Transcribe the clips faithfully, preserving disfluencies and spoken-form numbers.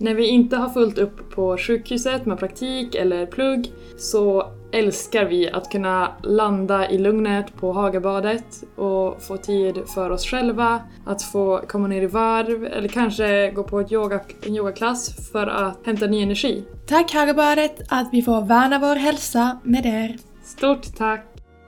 När vi inte har fullt upp på sjukhuset med praktik eller plugg så älskar vi att kunna landa i lugnet på Hagabadet och få tid för oss själva, att få komma ner i varv eller kanske gå på ett yoga, en yogaklass för att hämta ny energi. Tack Hagabadet att vi får värna vår hälsa med er. Stort tack!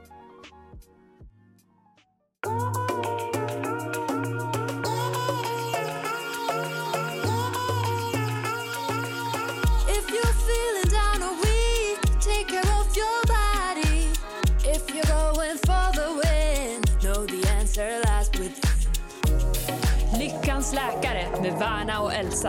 Lyckans läkare med Värna och Elsa.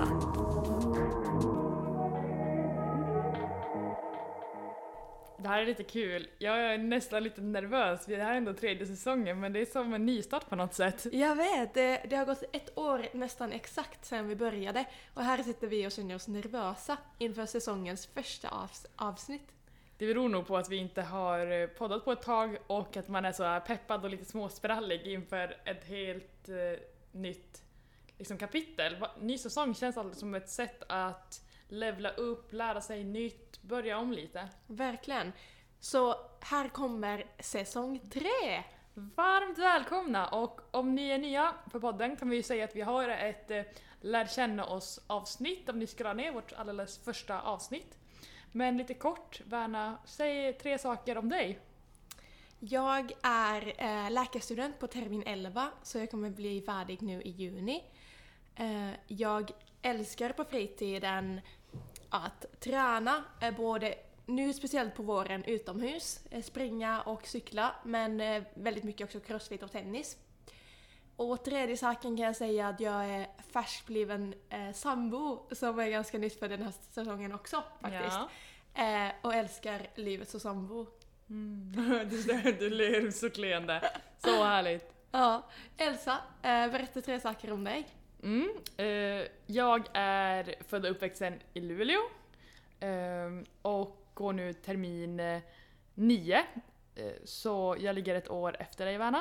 Det här är lite kul. Jag är nästan lite nervös. Det här är ändå tredje säsongen, men det är som en nystart på något sätt. Jag vet, det, det har gått ett år nästan exakt sedan vi började. Och här sitter vi och känner oss nervösa inför säsongens första avs- avsnitt. Det beror nog på att vi inte har poddat på ett tag och att man är så peppad och lite småsprallig inför ett helt eh, nytt liksom, kapitel. Ny säsong känns alltid som ett sätt att levla upp, lära sig nytt, börja om lite. Verkligen. Så här kommer säsong tre. Varmt välkomna, och om ni är nya på podden kan vi ju säga att vi har ett eh, lär känna oss avsnitt om ni scrollar ner vårt alldeles första avsnitt. Men lite kort, Värna, säg tre saker om dig. Jag är eh, läkarstudent på termin elva, så jag kommer bli färdig nu i juni. Eh, jag älskar på fritiden att träna, eh, både nu speciellt på våren utomhus, eh, springa och cykla, men eh, väldigt mycket också crossfit och tennis. Och tredje saken kan jag säga att jag är färskbliven eh, sambo, som är ganska nytt för den här säsongen också faktiskt. Ja. Eh, och älskar livet som sambo. Mm. du, du ler så kleende. Så härligt. Ja. Elsa, eh, berätta tre saker om dig. Mm. Eh, jag är född och uppväxten i Luleå eh, och går nu termin eh, nio. Eh, så jag ligger ett år efter dig, Värna.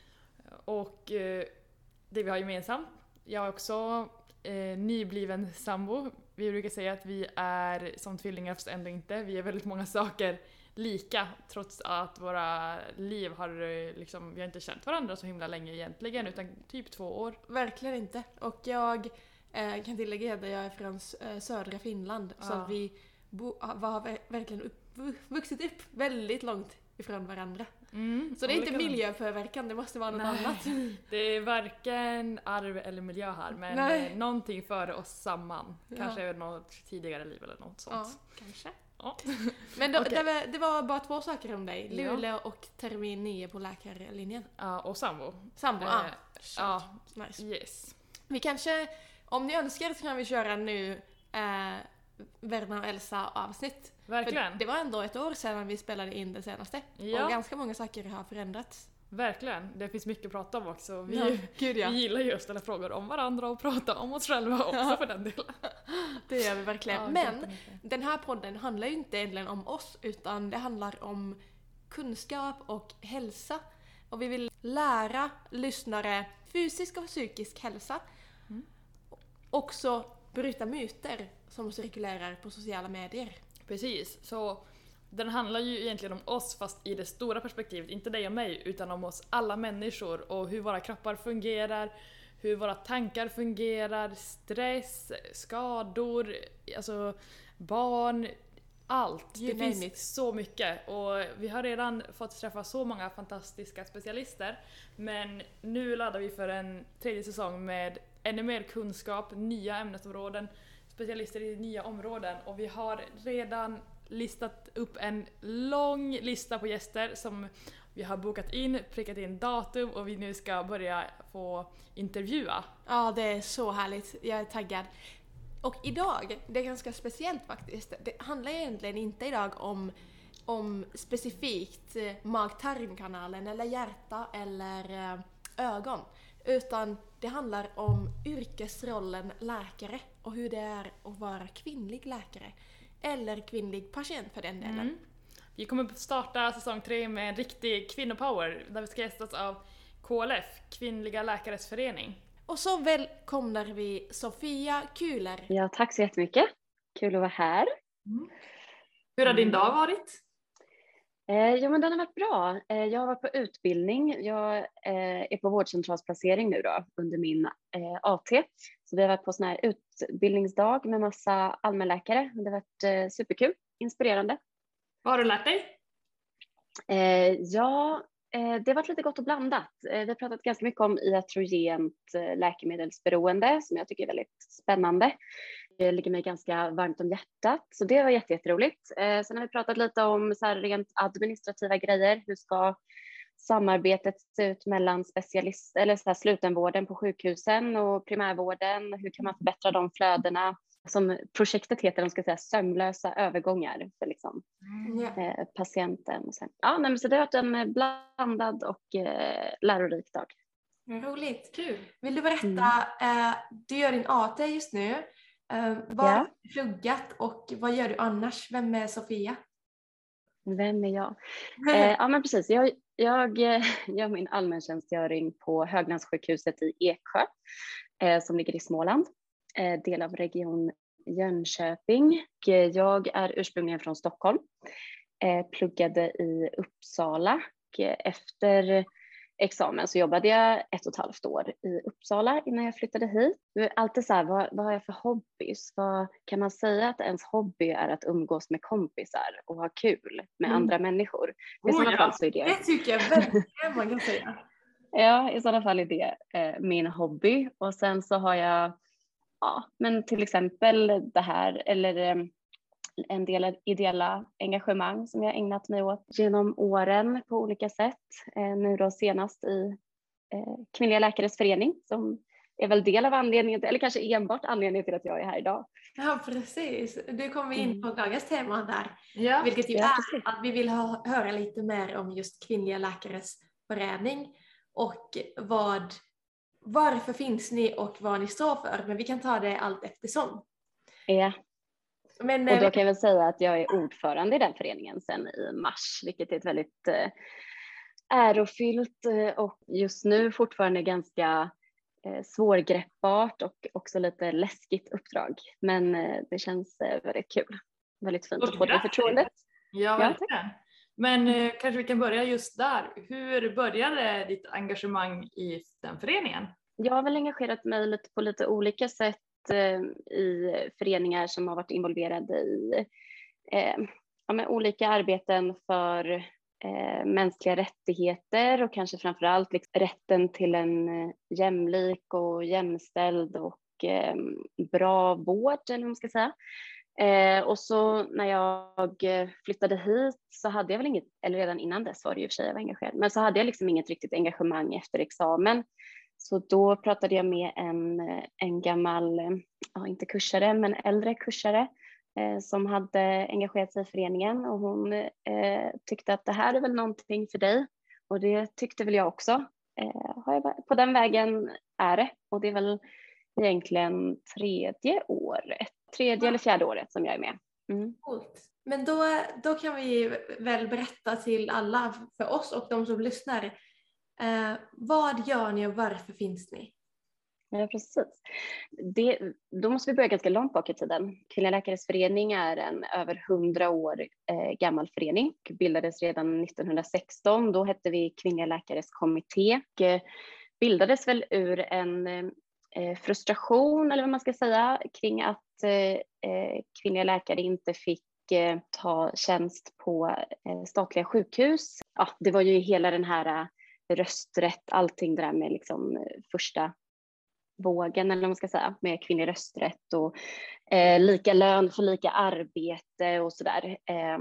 Och eh, det vi har gemensamt, jag är också eh, nybliven sambo. Vi brukar säga att vi är som tvillingar, fast ändå inte. Vi är väldigt många saker lika, trots att våra liv har eh, liksom, vi har inte känt varandra så himla länge egentligen, utan typ två år. Verkligen inte. Och jag eh, kan tillägga att jag är från eh, södra Finland, ja. Så att vi bo- var verkligen upp, vuxit upp väldigt långt ifrån varandra. Mm, så det är inte miljöpåverkan, det måste vara något Nej. annat. Det är varken arv eller miljö här, men Nej. någonting för oss samman. Kanske ja. något tidigare liv eller något sånt. Ja, kanske. Ja. Men då, okay. det, var, det var bara två saker om dig. Luleå ja. och termin nio på läkarlinjen. Ja, och sambo. Sambo, eh, ah. Ja. Nice. Yes. Vi kanske, om ni önskar så kan vi köra nu eh, Värna och Elsa avsnitt. Verkligen. För det var ändå ett år sedan vi spelade in det senaste. Ja. Och ganska många saker har förändrats. Verkligen. Det finns mycket att prata om också. Vi, ja, gud, ja. vi gillar ju att ställa frågor om varandra och prata om oss själva också ja. för den delen. Det gör vi verkligen. Ja, Men den här podden handlar ju inte egentligen om oss, utan det handlar om kunskap och hälsa. Och vi vill lära lyssnare fysisk och psykisk hälsa. Mm. Också bryta myter som cirkulerar på sociala medier. Precis, så den handlar ju egentligen om oss, fast i det stora perspektivet, inte dig och mig, utan om oss alla människor och hur våra kroppar fungerar, hur våra tankar fungerar, stress, skador, alltså barn, allt. You det finns it. Så mycket, och vi har redan fått träffa så många fantastiska specialister, men nu laddar vi för en tredje säsong med ännu mer kunskap, nya ämnesområden, specialister i nya områden, och vi har redan listat upp en lång lista på gäster som vi har bokat in, prickat in datum, och vi nu ska börja få intervjua. Ja, det är så härligt. Jag är taggad. Och idag, det är ganska speciellt faktiskt. Det handlar egentligen inte idag om, om specifikt mag-tarmkanalen eller hjärta eller ögon, utan det handlar om yrkesrollen läkare och hur det är att vara kvinnlig läkare. Eller kvinnlig patient för den delen. Mm. Vi kommer starta säsong tre med en riktig kvinnopower där vi ska gästas av K L F, Kvinnliga läkares förening. Och så välkomnar vi Sofia Kühler. Ja, tack så jättemycket. Kul att vara här. Mm. Hur har din dag varit? Eh, jo, men den har varit bra. Eh, jag har varit på utbildning. Jag eh, är på vårdcentralsplacering nu då under min eh, A T. Så vi har varit på sån här utbildningsdag med massa allmänläkare. Det har varit eh, superkul, inspirerande. Vad har du lärt dig? Eh, ja, eh, det har varit lite gott och blandat. Eh, vi har pratat ganska mycket om iatrogent eh, läkemedelsberoende som jag tycker är väldigt spännande. Det ligger mig ganska varmt om hjärtat, så det var jätte, jätteroligt. Eh, sen har vi pratat lite om så här rent administrativa grejer. Hur ska samarbetet se ut mellan specialist eller så här slutenvården på sjukhusen och primärvården? Hur kan man förbättra de flödena? Som projektet heter, de ska säga sömlösa övergångar för liksom, Ja. eh, patienten. Och sen, ja, nej, men så det har varit en blandad och eh, lärorik dag. Roligt. Kul. Vill du berätta, Mm. eh, du gör din A T just nu. Eh, vad Ja. har du pluggat och vad gör du annars? Vem är Sofia? Vem är jag? Eh, ja, men precis. Jag, jag eh, gör min allmäntjänstgöring på Höglandssjukhuset i Eksjö eh, som ligger i Småland. Eh, del av region Jönköping. Och jag är ursprungligen från Stockholm. Eh, pluggade i Uppsala. Och efter examen så jobbade jag ett och ett halvt år i Uppsala innan jag flyttade hit. Det är alltid så här, vad, vad har jag för hobbys? Vad, kan man säga att ens hobby är att umgås med kompisar och ha kul med Mm. andra människor? I Oh, sådana ja. fall så är det, Det tycker jag verkligen man kan säga. ja, i sådana fall är det eh, min hobby. Och sen så har jag, ja, men till exempel det här, eller eh, en del ideella engagemang som jag ägnat mig åt genom åren på olika sätt. Eh, nu då senast i eh, Kvinnliga läkares förening som är väl del av anledningen, eller kanske enbart anledningen till att jag är här idag. Ja, precis. Du kommer in på dagens tema där. Ja. Vilket ju Ja, är precis. att vi vill ha, höra lite mer om just Kvinnliga läkares förening och vad, varför finns ni och vad ni står för. Men vi kan ta det allt eftersom. Ja. Men, Och eh, då kan jag väl säga att jag är ordförande i den föreningen sedan i mars, vilket är ett väldigt eh, ärofyllt eh, och just nu fortfarande ganska eh, svårgreppbart och också lite läskigt uppdrag. Men eh, det känns eh, väldigt kul. Väldigt fint att få det förtroendet. Ja, Ja, verkligen. Men eh, kanske vi kan börja just där. Hur började ditt engagemang i den föreningen? Jag har väl engagerat mig lite på lite olika sätt eh, i föreningar som har varit involverade i eh, ja, men olika arbeten för eh, mänskliga rättigheter och kanske framförallt liksom rätten till en eh, jämlik och jämställd och eh, bra vård, eller vad man ska säga. Eh, och så när jag flyttade hit så hade jag väl inget, eller redan innan dess var det ju för sig jag var engagerad, men så hade jag liksom inget riktigt engagemang efter examen. Så då pratade jag med en, en gammal, ja inte kursare, men äldre kursare eh, som hade engagerat sig i föreningen och hon eh, tyckte att det här är väl någonting för dig. Och det tyckte väl jag också. Eh, har jag, på den vägen är det. Och det är väl egentligen tredje året, tredje eller fjärde året som jag är med. Mm. Coolt. Men då, då kan vi väl berätta till alla, för oss och de som lyssnar. Eh, vad gör ni och varför finns ni? Ja, precis. Det, då måste vi börja ganska långt bak i tiden. Kvinnliga läkares förening är en över hundra år eh, gammal förening. Bildades redan nittonhundrasexton. Då hette vi Kvinnliga läkares kommitté. Och, eh, bildades väl ur en eh, frustration, eller vad man ska säga, kring att eh, kvinnliga läkare inte fick eh, ta tjänst på eh, statliga sjukhus. Ja, det var ju hela den här rösträtt, allting där med liksom första vågen, eller vad man ska säga, med kvinnlig rösträtt och eh, lika lön för lika arbete och sådär. Eh,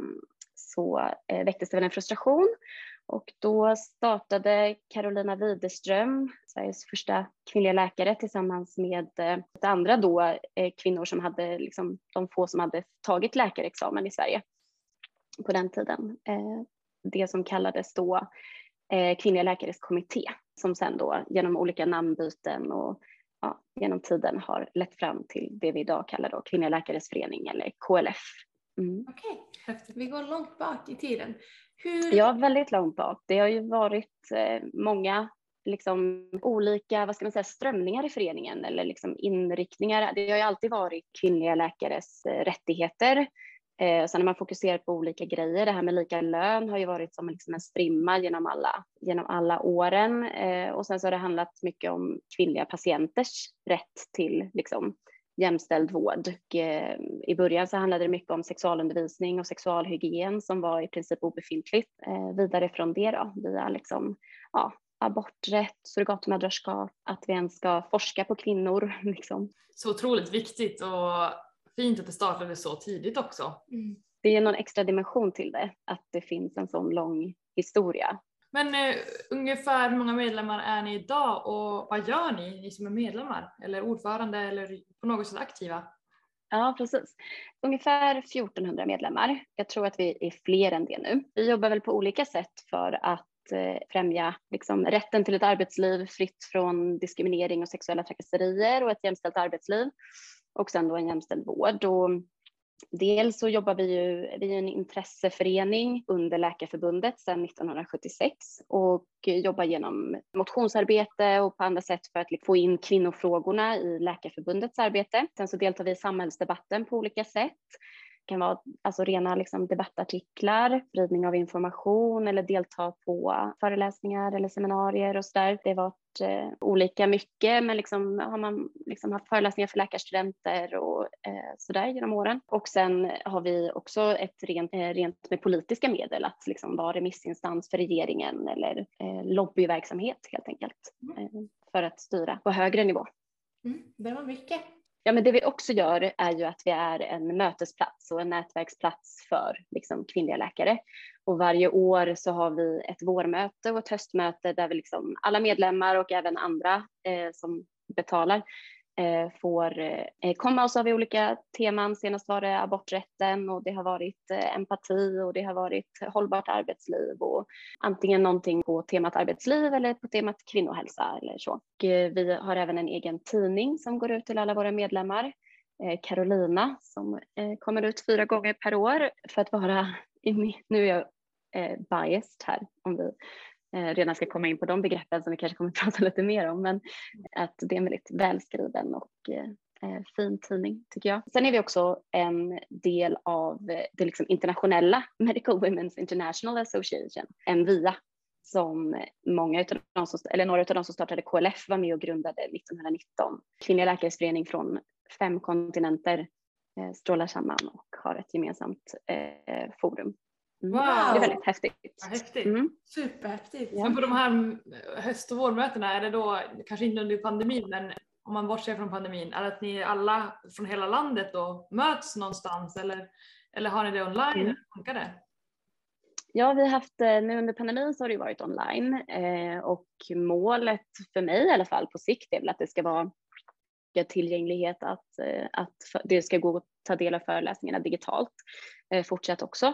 så eh, väcktes det väl en frustration och då startade Carolina Widerström, Sveriges första kvinnliga läkare, tillsammans med eh, andra då eh, kvinnor som hade, liksom, de få som hade tagit läkarexamen i Sverige på den tiden. Eh, det som kallades då eh, Kvinnliga läkares kommitté, som sen då genom olika namnbyten och ja, genom tiden har lett fram till det vi idag kallar då Kvinnliga läkares förening, eller K L F. Mm. Okej, häftigt. Vi går långt bak i tiden. Hur... Ja, väldigt långt bak. Det har ju varit eh, många liksom olika, vad ska man säga, strömningar i föreningen eller liksom inriktningar. Det har ju alltid varit kvinnliga läkares rättigheter. Eh, sen när man fokuserar på olika grejer, det här med lika lön har ju varit som liksom en strimma genom alla, genom alla åren. Eh, och sen så har det handlat mycket om kvinnliga patienters rätt till liksom, jämställd vård. Och, eh, I början så handlade det mycket om sexualundervisning och sexualhygien som var i princip obefintligt. Eh, vidare från det då, via liksom, ja, aborträtt, surrogatmödraskap, att vi ens ska forska på kvinnor. Liksom. Så otroligt viktigt och fint att det startade så tidigt också. Mm. Det är någon extra dimension till det, att det finns en sån lång historia. Men eh, ungefär hur många medlemmar är ni idag och vad gör ni, ni som är medlemmar? Eller ordförande eller på något sätt aktiva? Ja, precis. Ungefär fjortonhundra medlemmar. Jag tror att vi är fler än det nu. Vi jobbar väl på olika sätt för att eh, främja liksom, rätten till ett arbetsliv fritt från diskriminering och sexuella trakasserier och ett jämställt arbetsliv. Och sen då en jämställd vård. Och dels så jobbar vi ju, vi är en intresseförening under Läkarförbundet sedan nittonhundrasjuttiosex och jobbar genom motionsarbete och på andra sätt för att få in kvinnofrågorna i Läkarförbundets arbete. Sen så deltar vi i samhällsdebatten på olika sätt. Det kan vara alltså rena liksom debattartiklar, spridning av information eller delta på föreläsningar eller seminarier och sådär. Det har varit eh, olika mycket, men liksom har man liksom haft föreläsningar för läkarstudenter och eh, sådär genom åren. Och sen har vi också ett rent, eh, rent med politiska medel att liksom vara remissinstans för regeringen eller eh, lobbyverksamhet helt enkelt eh, för att styra på högre nivå. Mm, det var mycket. Ja, men det vi också gör är ju att vi är en mötesplats och en nätverksplats för liksom, kvinnliga läkare. Och varje år så har vi ett vårmöte och ett höstmöte där vi liksom, alla medlemmar och även andra eh, som betalar eh, får eh, komma, och så har vi olika teman. Senast var det aborträtten och det har varit eh, empati och det har varit hållbart arbetsliv och antingen någonting på temat arbetsliv eller på temat kvinnohälsa eller så. Och, eh, vi har även en egen tidning som går ut till alla våra medlemmar, eh, Carolina, som eh, kommer ut fyra gånger per år för att vara, nu är jag eh, biased här om vi Eh, redan ska komma in på de begreppen som vi kanske kommer att prata lite mer om, men att det är en väldigt välskriven och eh, fin tidning tycker jag. Sen är vi också en del av det liksom internationella Medical Women's International Association, M V I A, som många utav de som, eller några av de som startade K L F var med och grundade nittonhundranitton. Kvinnliga läkares förening från fem kontinenter eh, strålar samman och har ett gemensamt eh, forum. Mm. Wow. Det är väldigt häftigt. Ja, häftigt. Mm. Superhäftigt. Ja. Men på de här höst- och vårmötena, är det då, kanske inte under pandemin, men om man bortser från pandemin, är det att ni alla från hela landet då möts någonstans eller, eller har ni det online? Mm. Eller funkar det? Ja, vi har haft, nu under pandemin så har det varit online eh, och målet för mig i alla fall på sikt är väl att det ska vara tillgänglighet, att, att det ska gå att ta del av föreläsningarna digitalt eh, fortsatt också.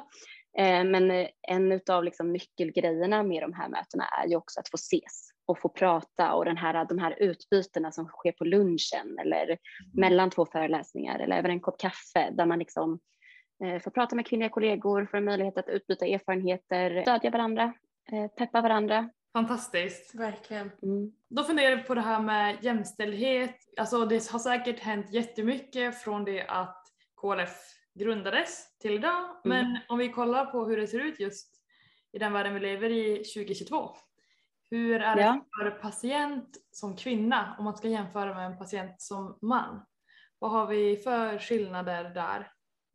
Men en av liksom nyckelgrejerna med de här mötena är ju också att få ses och få prata, och den här, de här utbytena som sker på lunchen eller mm. mellan två föreläsningar eller över en kopp kaffe där man liksom eh, får prata med kvinnliga kollegor, får en möjlighet att utbyta erfarenheter, stödja varandra, eh, peppa varandra. Fantastiskt. Verkligen. Mm. Då funderar jag på det här med jämställdhet. Alltså det har säkert hänt jättemycket från det att K L F grundades till idag. Mm. Men om vi kollar på hur det ser ut just i den världen vi lever i tjugohundratjugotvå. Hur är det ja. för patient som kvinna om man ska jämföra med en patient som man? Vad har vi för skillnader där?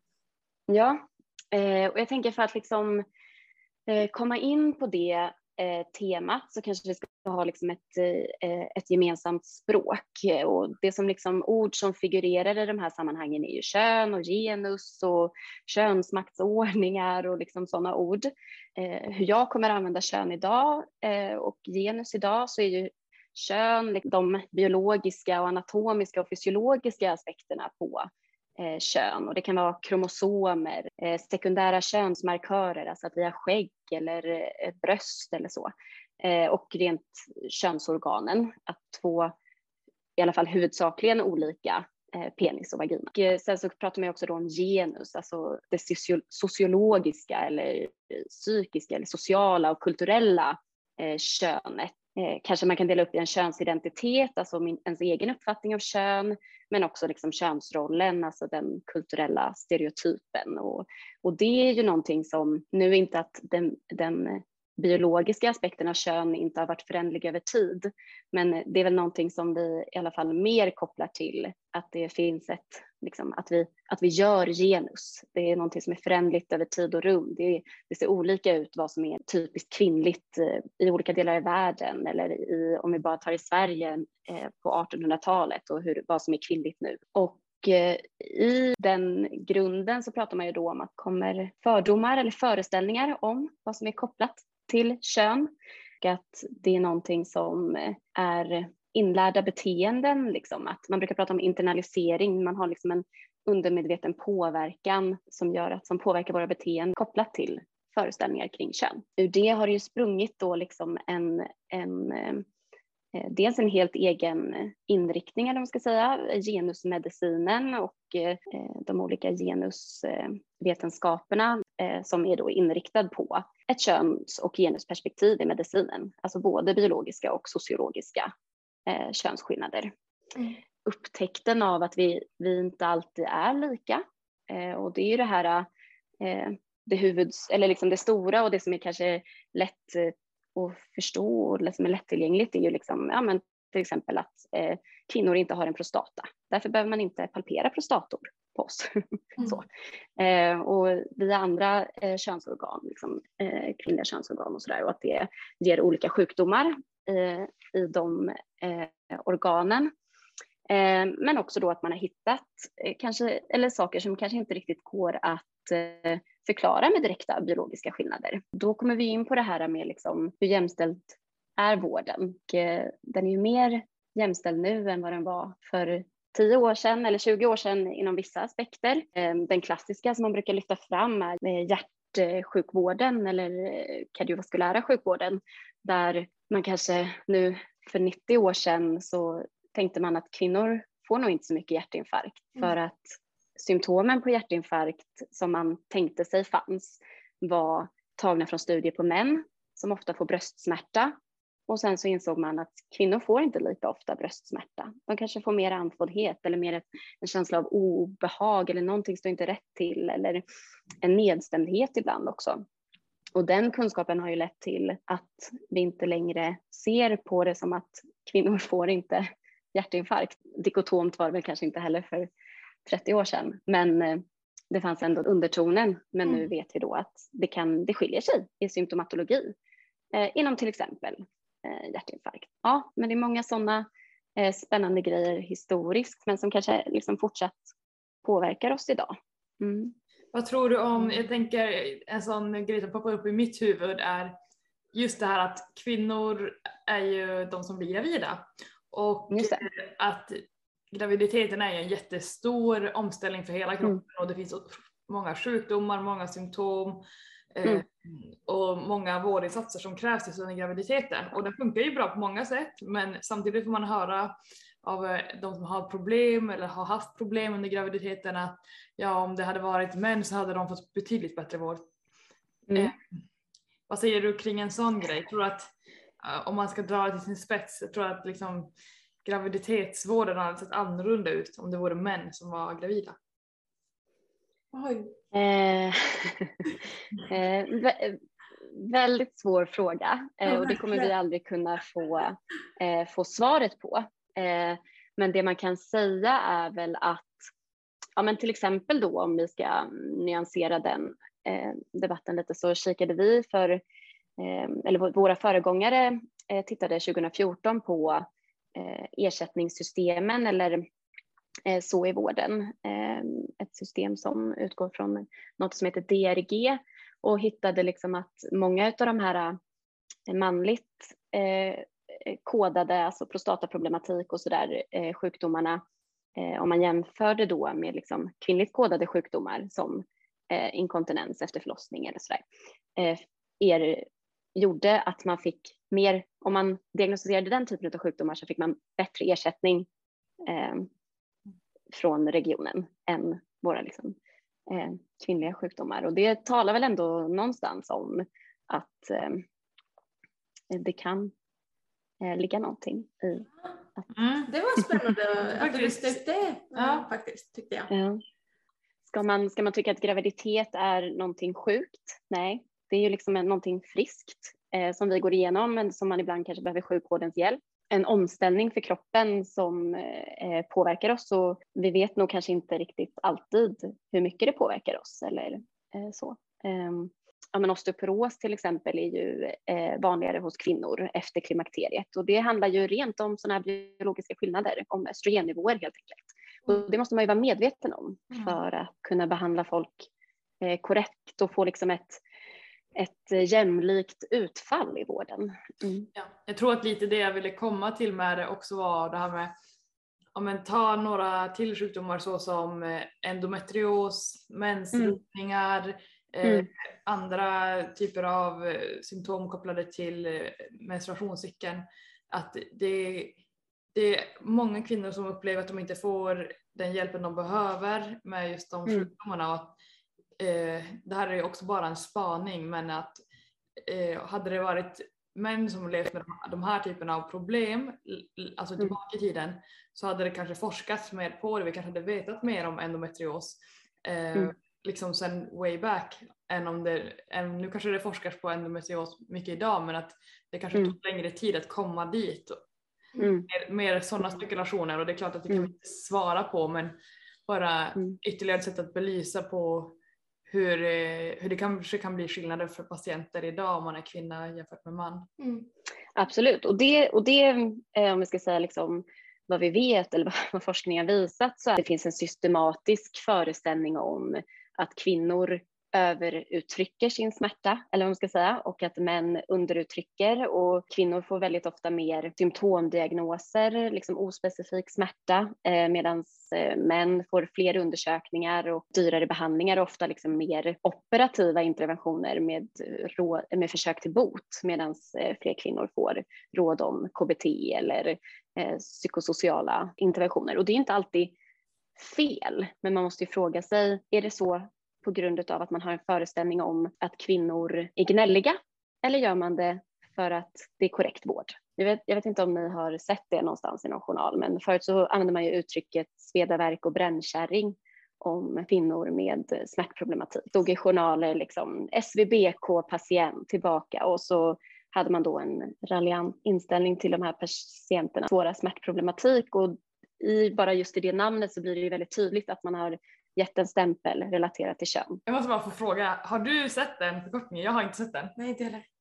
Ja, eh, och jag tänker för att liksom eh, komma in på det temat så kanske vi ska ha liksom ett, ett gemensamt språk, och det som liksom ord som figurerar i de här sammanhangen är ju kön och genus och könsmaktsordningar och liksom sådana ord. Eh, hur jag kommer att använda kön idag eh, och genus idag, så är ju kön de biologiska och anatomiska och fysiologiska aspekterna på Eh, kön, och det kan vara kromosomer, eh, sekundära könsmarkörer, alltså att vi har skägg eller eh, bröst eller så, eh, och rent könsorganen, att få i alla fall huvudsakligen olika eh, penis och vagina. Och, eh, sen så pratar man också då om genus, alltså det socio- sociologiska eller psykiska eller sociala och kulturella eh, könet. eh, kanske man kan dela upp i en könsidentitet, alltså min, ens egen uppfattning av kön, men också liksom könsrollen, alltså den kulturella stereotypen. Och, och det är ju någonting som, nu inte att den, den biologiska aspekten av kön inte har varit förändlig över tid, men det är väl någonting som vi i alla fall mer kopplar till att det finns ett, liksom, att, vi, att vi gör genus. Det är någonting som är förändligt över tid och rum. Det, det ser olika ut vad som är typiskt kvinnligt i olika delar av världen, eller i, om vi bara tar i Sverige eh, på artonhundratalet och hur, vad som är kvinnligt nu. Och i den grunden så pratar man ju då om att kommer fördomar eller föreställningar om vad som är kopplat till kön, och att det är någonting som är inlärda beteenden, liksom. Att man brukar prata om internalisering, man har liksom en undermedveten påverkan som gör att, som påverkar våra beteenden kopplat till föreställningar kring kön. Ur det har det ju sprungit då liksom en, en eh, dels en helt egen inriktning, eller vad man ska säga, genusmedicinen och eh, de olika genusvetenskaperna eh, som är då inriktad på ett köns- och genusperspektiv i medicinen, alltså både biologiska och sociologiska eh, könsskillnader. Mm. Upptäckten av att vi, vi inte alltid är lika, eh, och det är ju det här eh, det huvuds, eller liksom det stora och det som är kanske lätt eh, att förstå och liksom är lättillgängligt är ju liksom, ja, men till exempel att eh, kvinnor inte har en prostata. Därför behöver man inte palpera prostator på oss. Mm. Så. Eh, och via andra eh, könsorgan, liksom, eh, kvinnliga könsorgan och sådär, och att det ger olika sjukdomar eh, i de eh, organen. Eh, men också då att man har hittat eh, kanske, eller saker som kanske inte riktigt går att eh, förklara med direkta biologiska skillnader. Då kommer vi in på det här med liksom, hur jämställt är vården. Och, eh, den är ju mer jämställd nu än vad den var för tio år sedan eller tjugo år sedan inom vissa aspekter. Eh, den klassiska som man brukar lyfta fram är hjärtsjukvården eller kardiovaskulära sjukvården, där man kanske nu för nittio år sedan så tänkte man att kvinnor får nog inte så mycket hjärtinfarkt, för att symptomen på hjärtinfarkt som man tänkte sig fanns var tagna från studier på män som ofta får bröstsmärta, och sen så insåg man att kvinnor får inte lika ofta bröstsmärta. De kanske får mer andfåddhet eller mer en känsla av obehag eller någonting står inte rätt till, eller en nedstämdhet ibland också. Och den kunskapen har ju lett till att vi inte längre ser på det som att kvinnor får inte hjärtinfarkt. Dikotomt var det väl kanske inte heller för trettio år sedan, men det fanns ändå undertonen. Men mm. nu vet vi då att det, kan, det skiljer sig i symptomatologi eh, inom till exempel eh, hjärtinfarkt. Ja, men det är många sådana eh, spännande grejer historiskt, men som kanske liksom fortsatt påverkar oss idag. Mm. Vad tror du om, jag tänker en sån grej som poppar upp i mitt huvud är just det här att kvinnor är ju de som blir gravida. Och att graviditeten är en jättestor omställning för hela kroppen, mm. och det finns många sjukdomar, många symptom mm. eh, och många vårdinsatser som krävs under graviditeten. Och det funkar ju bra på många sätt, men samtidigt får man höra av de som har problem eller har haft problem under graviditeten att ja, om det hade varit män så hade de fått betydligt bättre vård. Mm. Eh, vad säger du kring en sån grej? Jag tror att uh, om man ska dra det till sin spets, jag tror att liksom graviditetsvården hade sett annorlunda ut om det vore män som var gravida. Eh, eh, vä- väldigt svår fråga eh, och det kommer vi aldrig kunna få, eh, få svaret på. Eh, men det man kan säga är väl att, ja, men till exempel då om vi ska nyansera den eh, debatten lite, så kikade vi för, eh, eller våra föregångare eh, tittade tjugo fjorton på eh, ersättningssystemen eller eh, så i vården. Eh, ett system som utgår från något som heter D R G, och hittade liksom att många av de här eh, manligt eh, kodade, alltså prostataproblematik och sådär eh, sjukdomarna, eh, om man jämförde då med liksom kvinnligt kodade sjukdomar som eh, inkontinens efter förlossning eller sådär, eh, er, gjorde att man fick mer, om man diagnostiserade den typen av sjukdomar så fick man bättre ersättning eh, från regionen än våra liksom, eh, kvinnliga sjukdomar. Och det talar väl ändå någonstans om att eh, det kan eh, ligga någonting i. Att, Mm. Det var spännande att du Faktiskt. visste det, Ja. ja, faktiskt, tyckte jag. ja. Ska man, ska man tycka att graviditet är någonting sjukt? Nej, det är ju liksom en, någonting friskt eh, som vi går igenom, men som man ibland kanske behöver sjukvårdens hjälp. En omställning för kroppen som eh, påverkar oss, och vi vet nog kanske inte riktigt alltid hur mycket det påverkar oss eller eh, så. Eh, ja, men osteoporos till exempel är ju eh, vanligare hos kvinnor efter klimakteriet, och det handlar ju rent om sådana här biologiska skillnader, om östrogennivåer helt enkelt. Och det måste man ju vara medveten om för att kunna behandla folk eh, korrekt och få liksom ett, ett jämlikt utfall i vården. Mm. Ja, jag tror att lite det jag ville komma till med det också var det här med om man tar några till sjukdomar såsom endometrios, mensrubbningar, Mm. eh, andra typer av eh, symptom kopplade till eh, menstruationscykeln. Att det, det är många kvinnor som upplever att de inte får den hjälpen de behöver med just de Mm. sjukdomarna. Och att, eh, det här är också bara en spaning, men att eh, hade det varit män som levt med de här typerna av problem, alltså tillbaka i tiden, så hade det kanske forskats mer på det. Vi kanske hade vetat mer om endometrios eh, Mm. liksom sen way back än om det, än, nu kanske det forskas på endometrios mycket idag, men att det kanske Mm. tog längre tid att komma dit. Mm. Mer, mer sådana spekulationer, och det är klart att det kan vi inte svara på, men bara Mm. ytterligare ett sätt att belysa på hur, hur det kanske kan bli skillnader för patienter idag om man är kvinna jämfört med man. Mm. Absolut, och det, och det eh, om vi ska säga liksom vad vi vet eller vad forskningen visat, så att det finns en systematisk föreställning om att kvinnor överuttrycker sin smärta, eller vad man ska säga, och att män underuttrycker, och kvinnor får väldigt ofta mer symptomdiagnoser, liksom ospecifik smärta, eh, medan eh, män får fler undersökningar och dyrare behandlingar, och ofta liksom mer operativa interventioner med, råd, med försök till bot, medan eh, fler kvinnor får råd om K B T eller eh, psykosociala interventioner. Och det är inte alltid fel, men man måste ju fråga sig, är det så på grund av att man har en föreställning om att kvinnor är gnälliga, eller gör man det för att det är korrekt vård? Jag vet, jag vet inte om ni har sett det någonstans i någon journal, men förut så använder man ju uttrycket svedaverk och brännkärring om kvinnor med smärtproblematik. Stod i journaler liksom S V B K-patient tillbaka, och så hade man då en raljant inställning till de här patienterna, svåra smärtproblematik, och i bara just i det namnet så blir det ju väldigt tydligt att man har gett en stämpel relaterat till kön. Jag måste bara få fråga, har du sett den förkortningen? Jag har inte sett den. Nej, inte heller.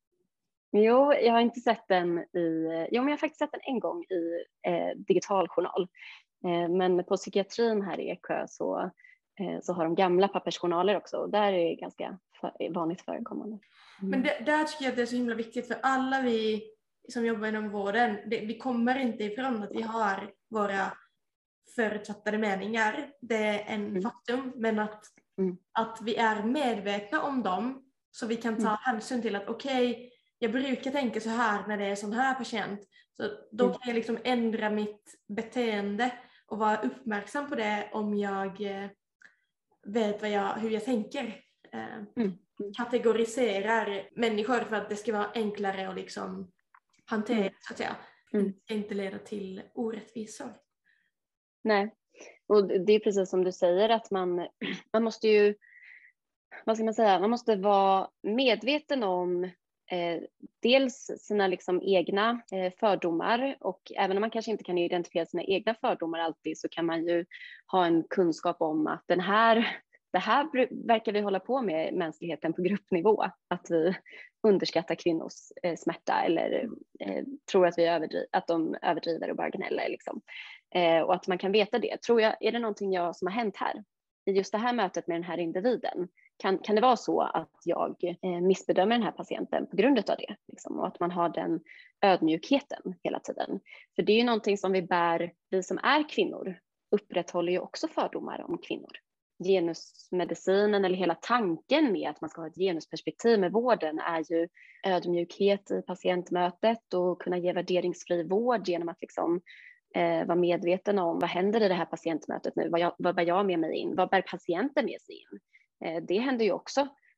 Jo, jag har inte sett den i, jo men jag har faktiskt sett den en gång i eh, digital journal. Eh, men på psykiatrin här i Eksjö så, eh, så har de gamla pappersjournaler också, och där är det ganska för, vanligt förekommande. Mm. Men det, där tycker jag att det är så himla viktigt för alla vi som jobbar inom vården. Det, vi kommer inte ifrån att vi har våra förutfattade meningar. Det är en Mm. faktum, men att, Mm. att vi är medvetna om dem, så vi kan ta Mm. hänsyn till att okej, okay, jag brukar tänka så här när det är sån här patient, så då Mm. kan jag liksom ändra mitt beteende och vara uppmärksam på det om jag eh, vet vad jag, hur jag tänker. Eh, Mm. Mm. Kategoriserar människor för att det ska vara enklare att liksom hantera, Mm. så att säga. Mm. Det ska inte leda till orättvisor. Nej, och det är precis som du säger, att man, man måste ju, vad ska man säga, man måste vara medveten om eh, dels sina liksom egna eh, fördomar, och även om man kanske inte kan identifiera sina egna fördomar alltid, så kan man ju ha en kunskap om att den här, det här verkar vi hålla på med mänskligheten på gruppnivå, att vi underskattar kvinnors eh, smärta, eller eh, tror att, vi överdriver, att de överdriver och bara gnäller liksom. Eh, och att man kan veta det. Tror jag, är det någonting jag, som har hänt här i just det här mötet med den här individen? Kan, kan det vara så att jag eh, missbedömer den här patienten på grund av det? Liksom, och att man har den ödmjukheten hela tiden. För det är ju någonting som vi bär, vi som är kvinnor upprätthåller ju också fördomar om kvinnor. Genusmedicinen, eller hela tanken med att man ska ha ett genusperspektiv med vården, är ju ödmjukhet i patientmötet och kunna ge värderingsfri vård genom att liksom eh, vara medveten om vad händer i det här patientmötet nu, vad, jag, vad bär jag med mig in, vad bär patienten med sig in. Eh, det händer ju också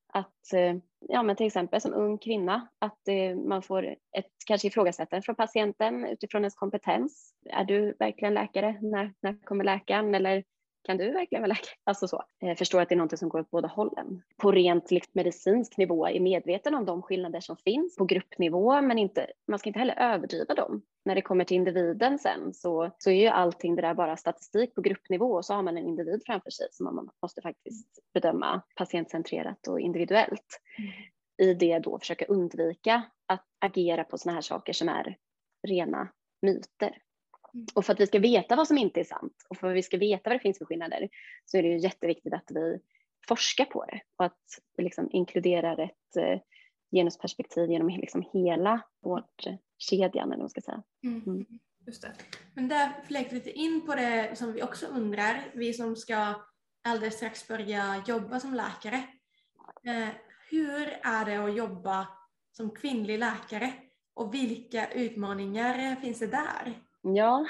Att, eh, ja men till exempel som ung kvinna, att eh, man får ett kanske ifrågasättande från patienten utifrån ens kompetens. Är du verkligen läkare? När, när kommer läkaren? Eller kan du verkligen vara läkare? Alltså så. Jag förstår att det är något som går åt båda hållen. På rent liksom, medicinsk nivå är medveten om de skillnader som finns på gruppnivå, men inte, man ska inte heller överdriva dem. När det kommer till individen sen så, så är ju allting det där bara statistik på gruppnivå, och så har man en individ framför sig som man måste faktiskt bedöma patientcentrerat och individuellt. Mm. I det då försöka undvika att agera på såna här saker som är rena myter. Mm. Och för att vi ska veta vad som inte är sant och för att vi ska veta vad det finns för skillnader, så är det ju jätteviktigt att vi forskar på det och att vi liksom inkluderar ett eh, genusperspektiv genom liksom hela vårdkedjan, eller vad man ska säga. Mm. Mm. Just det. Men där fläktar lite in på det som vi också undrar, vi som ska alldeles strax börja jobba som läkare. Eh, hur är det att jobba som kvinnlig läkare och vilka utmaningar finns det där? Ja,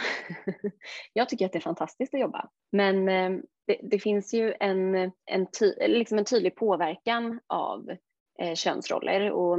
jag tycker att det är fantastiskt att jobba. Men eh, det, det finns ju en, en, ty, liksom en tydlig påverkan av eh, könsroller. Och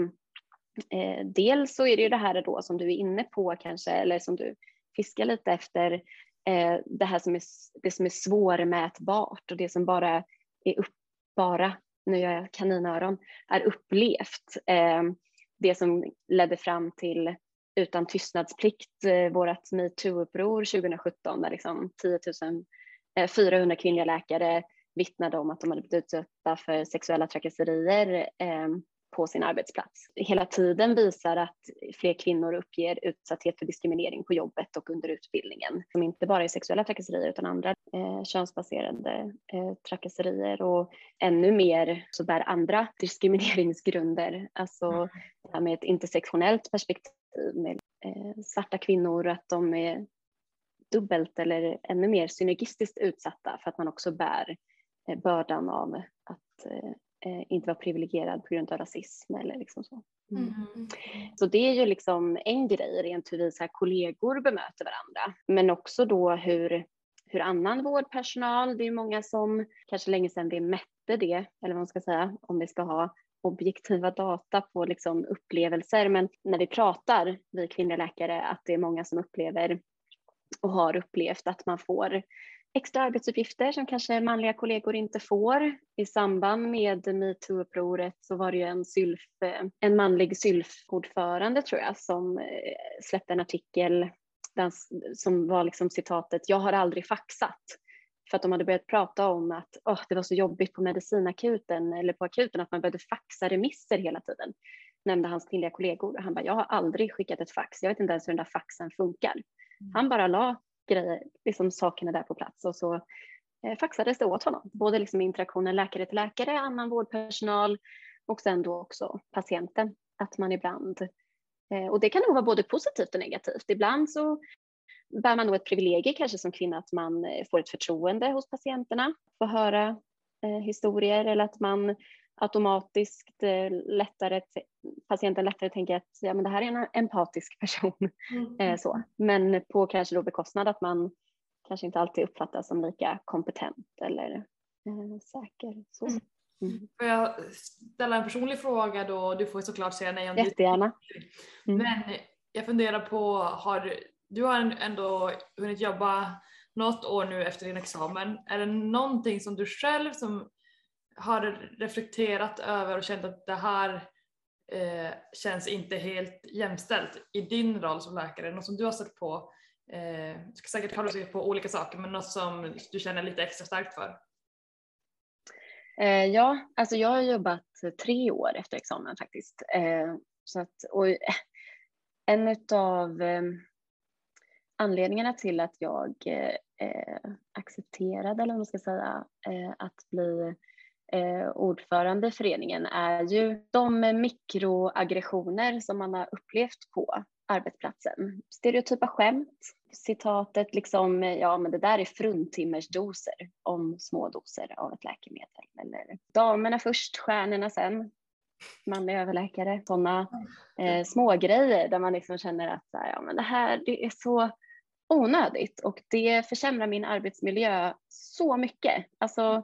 eh, dels så är det ju det här då som du är inne på kanske, eller som du fiskar lite efter. Eh, det här som är, det som är svårmätbart och det som bara är upp, bara, nu gör jag kaninöron, är upplevt. Eh, det som ledde fram till utan tystnadsplikt, eh, vårat MeToo-uppror tjugohundrasjutton, där liksom tio tusen fyrahundra kvinnliga läkare vittnade om att de hade blivit utsatta för sexuella trakasserier eh, på sin arbetsplats. Hela tiden visar att fler kvinnor uppger utsatthet för diskriminering på jobbet och under utbildningen, som inte bara är sexuella trakasserier utan andra eh, könsbaserade eh, trakasserier, och ännu mer så bär andra diskrimineringsgrunder, alltså det här med ett intersektionellt perspektiv med eh, svarta kvinnor, att de är dubbelt eller ännu mer synergistiskt utsatta för att man också bär eh, bördan av att eh, inte vara privilegierad på grund av rasism eller liksom så. Mm. Mm. Så det är ju liksom en grej rent hur vi så här kollegor bemöter varandra, men också då hur, hur annan vårdpersonal, det är många som kanske länge sedan vi mätte det, eller vad man ska säga, om vi ska ha objektiva data på liksom upplevelser, men när vi pratar, vi kvinnliga läkare, att det är många som upplever och har upplevt att man får extra arbetsuppgifter som kanske manliga kollegor inte får. I samband med MeToo-upproret så var det ju en, sylf, en manlig sylfordförande tror jag som släppte en artikel som var liksom citatet "Jag har aldrig faxat", för att de hade börjat prata om att oh, det var så jobbigt på medicinakuten eller på akuten att man behövde faxa remisser hela tiden. Nämnde hans kvinnliga kollegor och han bara "Jag har aldrig skickat ett fax, jag vet inte ens hur den där faxen funkar". Mm. Han bara la grejer, liksom sakerna där på plats, och så eh, faxades det åt honom. Både liksom interaktionen läkare till läkare, annan vårdpersonal och sen då också patienten. Att man ibland, eh, och det kan nog vara både positivt och negativt. Ibland så bär man nog ett privilegium kanske som kvinna att man eh, får ett förtroende hos patienterna, får höra eh, historier, eller att man automatiskt eh, lättare, patienten lättare tänker att ja, men det här är en empatisk person. Mm. Eh, så. Men på kanske då bekostnad att man kanske inte alltid uppfattas som lika kompetent eller eh, säker. Så. Mm. Mm. Får jag ställa en personlig fråga då? Du får såklart säga nej om du... Jättegärna. Mm. Men jag funderar på, har du har ändå hunnit jobba något år nu efter din examen. Är det någonting som du själv som har reflekterat över och känt att det här eh, känns inte helt jämställt i din roll som läkare? Något som du har sett på, eh, du ska säkert ha sett på olika saker, men något som du känner lite extra starkt för? Eh, ja, alltså jag har jobbat tre år efter examen faktiskt. Eh, så att, och en av eh, anledningarna till att jag eh, accepterade, eller vad man ska säga, eh, att bli Eh, ordförande i föreningen är ju de mikroaggressioner som man har upplevt på arbetsplatsen. Stereotypa skämt, citatet liksom, ja men det där är fruntimmersdoser om små doser av ett läkemedel. Eller damerna först, stjärnorna sen, manliga överläkare. Sådana eh, små grejer där man liksom känner att ja, men det här det är så onödigt och det försämrar min arbetsmiljö så mycket. Alltså,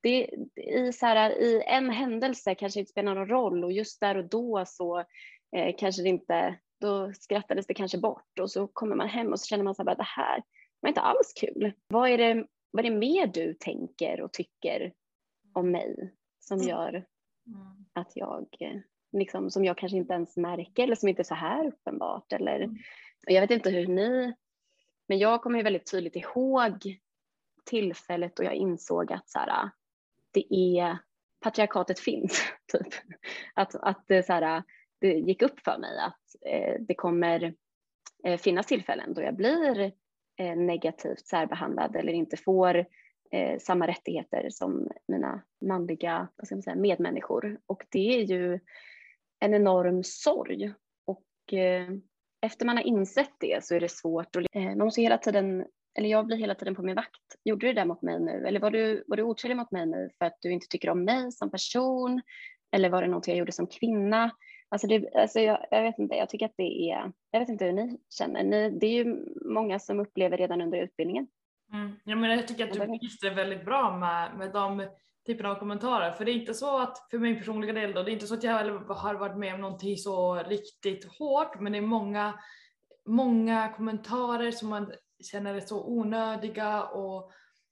det, i, så här, i en händelse kanske det inte spelar någon roll och just där och då så eh, kanske det inte, då skrattades det kanske bort och så kommer man hem och så känner man så här, det här var inte alls kul. Vad är det, vad är det mer du tänker och tycker om mig som gör Mm. att jag, eh, liksom, som jag kanske inte ens märker eller som inte är så här uppenbart eller, Mm. och jag vet inte hur ni, men jag kommer ju väldigt tydligt ihåg tillfället då jag insåg att så här, det är, patriarkatet finns. Typ. Att, att det, så här, det gick upp för mig att eh, det kommer eh, finnas tillfällen då jag blir eh, negativt särbehandlad eller inte får eh, samma rättigheter som mina manliga, vad ska man säga, medmänniskor. Och det är ju en enorm sorg. Och eh, efter man har insett det så är det svårt. Och, eh, man måste hela tiden, eller jag blir hela tiden på min vakt. Gjorde du det där mot mig nu? Eller var du, var du otrevlig mot mig nu för att du inte tycker om mig som person? Eller var det något jag gjorde som kvinna? Alltså, det, alltså jag, jag vet inte, jag tycker att det är, jag vet inte hur ni känner. Ni, det är ju många som upplever redan under utbildningen. Mm. Ja, men jag tycker att du belyste det väldigt bra med, med de typerna av kommentarer. För det är inte så att, för min personliga del då, det är inte så att jag har varit med om någonting så riktigt hårt, men det är många, många kommentarer som man känner är så onödiga och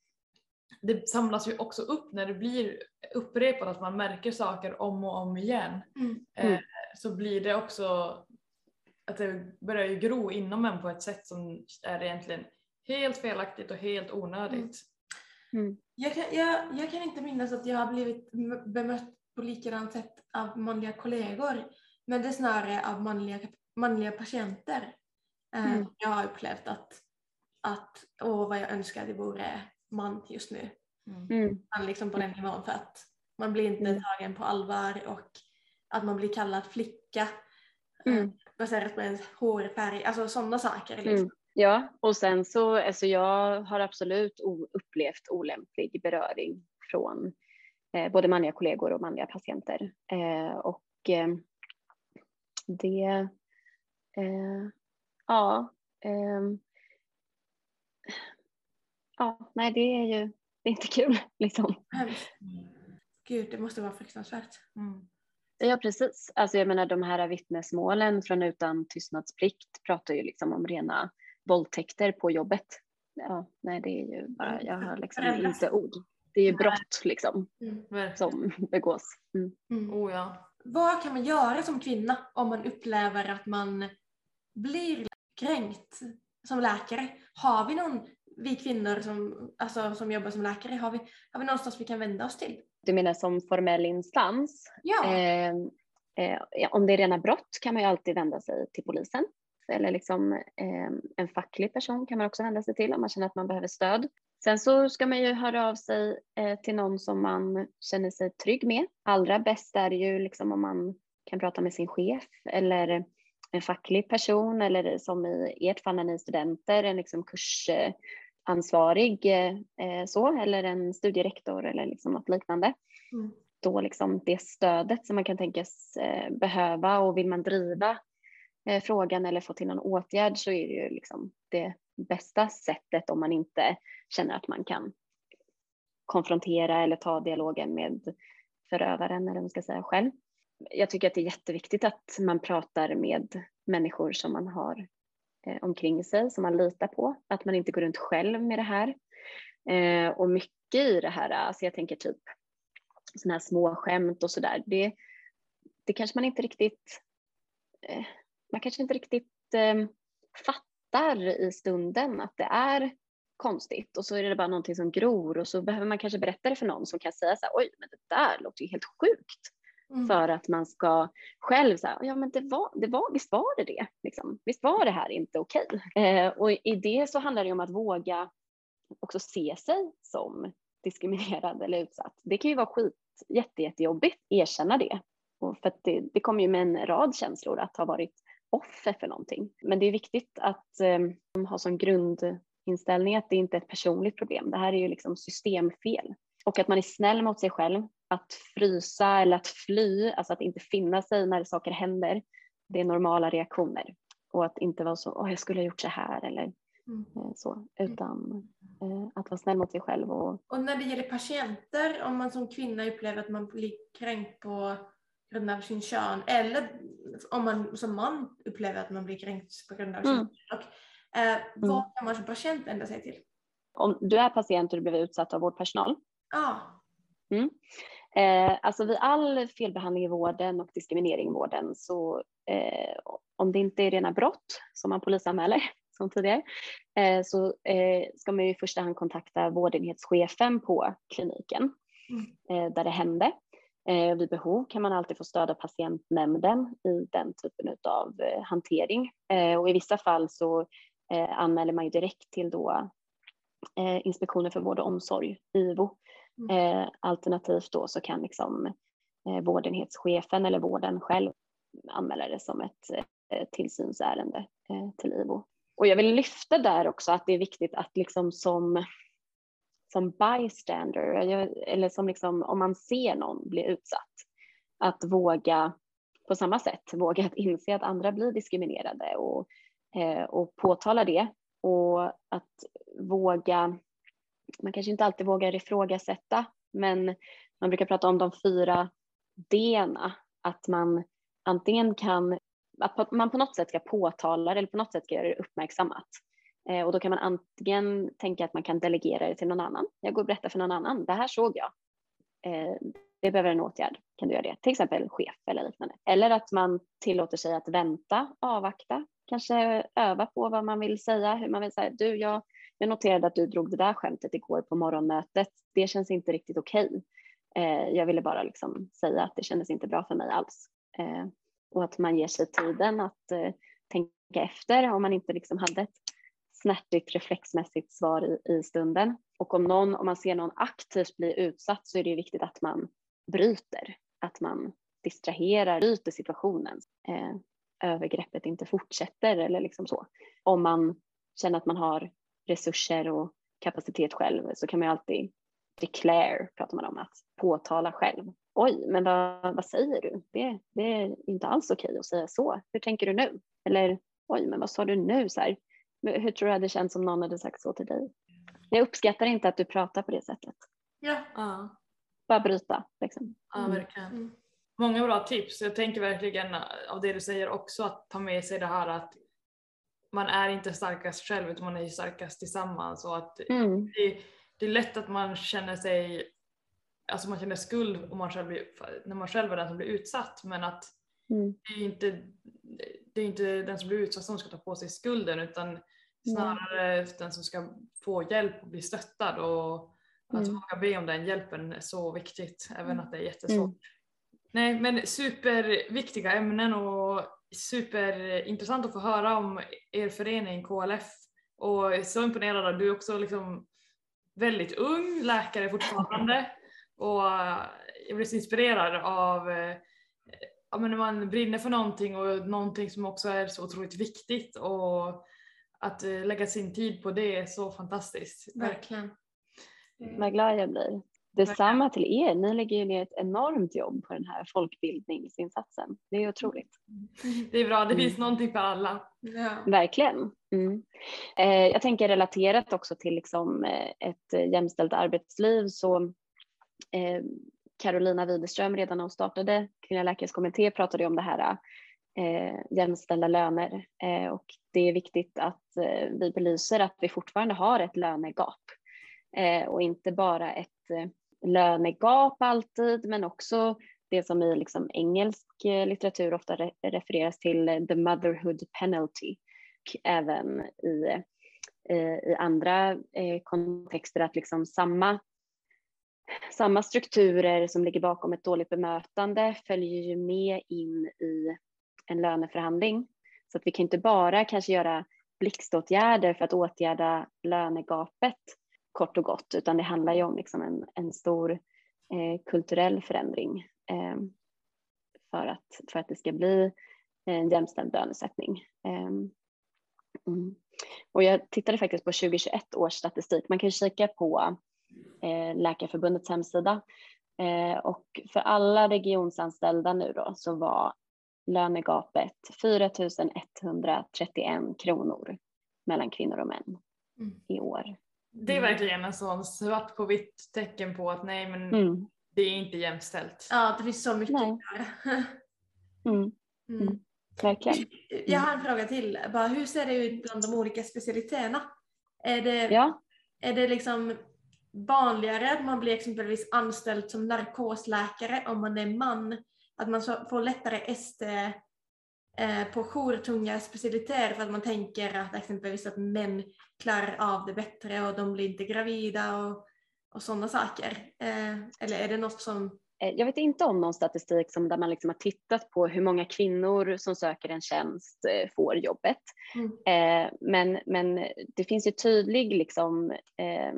det samlas ju också upp när det blir upprepat att man märker saker om och om igen. Mm. Eh, så blir det också att det börjar ju gro inom en på ett sätt som är egentligen helt felaktigt och helt onödigt. Mm. Mm. Jag, kan, jag, jag kan inte minnas att jag har blivit bemött på likadant sätt av manliga kollegor, men det är snarare av manliga, manliga patienter. Eh, Mm. Jag har upplevt att, att åh, vad jag önskar det vore man just nu. Mm. Man liksom på den nivån, för att man blir inte Mm. tagen på allvar och att man blir kallad flicka Mm. eh, baserat på ens hårfärg, alltså sådana saker liksom. Mm. Ja, och sen så, alltså jag har absolut o- upplevt olämplig beröring från eh, både manliga kollegor och manliga patienter. Eh, och eh, det, eh, ja, eh, ja, nej det är ju, det är inte kul liksom. Hemskt. Gud, det måste vara fruktansvärt. Mm. Ja, precis. Alltså jag menar de här vittnesmålen från Utan tystnadsplikt pratar ju liksom om rena våldtäkter på jobbet. Ja, nej det är ju bara, jag har liksom inte ord. Det är ju brott liksom Mm. som begås. Mm. Mm. Oh ja. Vad kan man göra som kvinna om man upplever att man blir kränkt som läkare? Har vi någon, vi kvinnor som, alltså, som jobbar som läkare, har vi, har vi någonstans vi kan vända oss till? Du menar som formell instans? Ja. Eh, eh, om det är rena brott kan man ju alltid vända sig till polisen. Eller liksom, eh, en facklig person kan man också vända sig till om man känner att man behöver stöd. Sen så ska man ju höra av sig eh, till någon som man känner sig trygg med. Allra bäst är det ju liksom om man kan prata med sin chef eller en facklig person eller som i ert fall när ni är studenter, en liksom kursansvarig eh, så, eller en studierektor eller liksom något liknande. Mm. Då liksom det stödet som man kan tänkas eh, behöva, och vill man driva eh, frågan eller få till någon åtgärd så är det ju liksom det bästa sättet om man inte känner att man kan konfrontera eller ta dialogen med förövaren eller vad man ska säga själv. Jag tycker att det är jätteviktigt att man pratar med människor som man har eh, omkring sig, som man litar på. Att man inte går runt själv med det här. Eh, och mycket i det här, alltså jag tänker typ sådana här små skämt och sådär, det, det kanske man inte riktigt, eh, man kanske inte riktigt eh, fattar i stunden att det är konstigt, och så är det bara någonting som gror och så behöver man kanske berätta det för någon som kan säga så här, oj men det där låter ju helt sjukt. Mm. För att man ska själv säga, ja men det var, det var, visst var det det, liksom. Visst var det här inte okej. Eh, och i det så handlar det om att våga också se sig som diskriminerad eller utsatt. Det kan ju vara skit, jätte, jättejobbigt, erkänna det. Och för att det, det kommer ju med en rad känslor att ha varit offer för någonting. Men det är viktigt att eh, ha som grundinställning att det inte är ett personligt problem. Det här är ju liksom systemfel. Och att man är snäll mot sig själv. Att frysa eller att fly, alltså att inte finna sig när saker händer. Det är normala reaktioner. Och att inte vara så, åh jag skulle ha gjort så här eller Mm. Eh, så, utan eh, att vara snäll mot sig själv. Och, Och när det gäller patienter, om man som kvinna upplever att man blir kränkt på grund av sin kön, eller om man som man upplever att man blir kränkt på grund av sin Mm. kön, eh, vad Mm. kan man som patient vända sig till? om du är patient och du blir utsatt av vårdpersonal. Ja. Mm. Eh, alltså vid all felbehandling i vården och diskriminering i vården, så eh, om det inte är rena brott som man polisanmäler som tidigare, eh, så eh, ska man ju i första hand kontakta vårdenhetschefen på kliniken eh, där det hände. Eh, vid behov kan man alltid få stöd av patientnämnden i den typen av eh, hantering. Eh, och i vissa fall så eh, anmäler man ju direkt till då eh, Inspektionen för vård och omsorg, I V O. Eh, alternativt då så kan liksom eh, vårdenhetschefen eller vården själv anmäla det som ett eh, tillsynsärende eh, till I V O. Och jag vill lyfta där också att det är viktigt att liksom som, som bystander, eller som liksom om man ser någon bli utsatt, att våga på samma sätt, våga att inse att andra blir diskriminerade och, eh, och påtala det, och att våga, man kanske inte alltid vågar ifrågasätta, men man brukar prata om de fyra D-na, att man antingen kan, att man på något sätt ska påtala det eller på något sätt ska göra det uppmärksammat. Eh, och då kan man antingen tänka att man kan delegera det till någon annan. Jag går och berättar för någon annan, det här såg jag. Eh, det behöver en åtgärd, kan du göra det? Till exempel chef eller liknande. Eller att man tillåter sig att vänta, avvakta, kanske öva på vad man vill säga, hur man vill säga. Du, jag, jag noterade att du drog det där skämtet igår på morgonmötet. Det känns inte riktigt okej. Eh, jag ville bara liksom säga att det kändes inte bra för mig alls. Eh, och att man ger sig tiden att eh, tänka efter om man inte liksom hade ett snärtigt reflexmässigt svar i, i stunden. Och om, någon, om man ser någon aktivt bli utsatt, så är det viktigt att man bryter, att man distraherar, bryter situationen. Eh, övergreppet inte fortsätter eller liksom så. Om man känner att man har resurser och kapacitet själv, så kan man ju alltid declare, pratar man om, att påtala själv. Oj, men vad, vad säger du? Det, det är inte alls okej att säga så. Hur tänker du nu? Eller oj, men vad sa du nu? Så här, hur tror du det känns om någon hade sagt så till dig? Jag uppskattar inte att du pratar på det sättet. Ja. Ja, Bara bryta. Liksom. ja verkligen. Mm. Många bra tips. Jag tänker verkligen av det du säger också att ta med sig det här att man är inte starkast själv utan man är starkast tillsammans. Och att Mm. det, det är lätt att man känner sig, alltså man känner skuld om man själv blir, när man själv är den som blir utsatt, men att Mm. det är inte, det är inte den som blir utsatt som ska ta på sig skulden, utan snarare mm. den som ska få hjälp och bli stöttad, och att Mm. våga be om den hjälpen är så viktigt, även att det är jättesvårt. Mm. Nej, men superviktiga ämnen och superintressant att få höra om er förening K L F, och så imponerad att du är också liksom väldigt ung läkare fortfarande, och jag blir så inspirerad av ja, men när man brinner för någonting och någonting som också är så otroligt viktigt, och att lägga sin tid på det är så fantastiskt. Verkligen. Vad glad jag blir. Detsamma till er. Ni lägger ju ner ett enormt jobb på den här folkbildningsinsatsen. Det är otroligt. Det är bra. Det finns mm. någonting för alla. Ja. Verkligen. Mm. Eh, jag tänker relaterat också till liksom, eh, ett jämställt arbetsliv, så eh, Carolina Widerström, redan när hon startade Kvinnliga läkares kommitté, pratade om det här eh, jämställda löner. Eh, och det är viktigt att eh, vi belyser att vi fortfarande har ett lönegap. Eh, och inte bara ett eh, lönegap alltid, men också det som i liksom, engelsk eh, litteratur ofta re- refereras till eh, the motherhood penalty. Och även i, eh, i andra eh, kontexter att liksom samma Samma strukturer som ligger bakom ett dåligt bemötande följer ju med in i en löneförhandling. Så att vi kan inte bara kanske göra blixtåtgärder för att åtgärda lönegapet kort och gott, utan det handlar ju om liksom en, en stor eh, kulturell förändring eh, för, att, för att det ska bli en jämställd lönesättning. Eh, mm. Och jag tittade faktiskt på tjugohundratjugoett års statistik. Man kan kika på Läkarförbundets hemsida, och för alla regionsanställda nu då så var lönegapet fyra tusen etthundratrettioen kronor mellan kvinnor och män Mm. i år. Det är verkligen en sån svart på vitt tecken på att nej, men Mm. det är inte jämställt. Ja, det finns så mycket Nej. att göra. Mm. Mm. Mm. Verkligen. Jag har en fråga till. Bara, hur ser det ut bland de olika specialiteterna? Är det, Ja. är det liksom vanligare att man blir exempelvis anställd som narkosläkare om man är man? Att man så, får lättare S T eh, på jourtunga specialiteter för att man tänker att exempelvis att män klarar av det bättre och de blir inte gravida och, och sådana saker. Eh, eller är det något som... Jag vet inte om någon statistik som där man liksom har tittat på hur många kvinnor som söker en tjänst får jobbet. Mm. Eh, men, men det finns ju tydlig liksom, eh,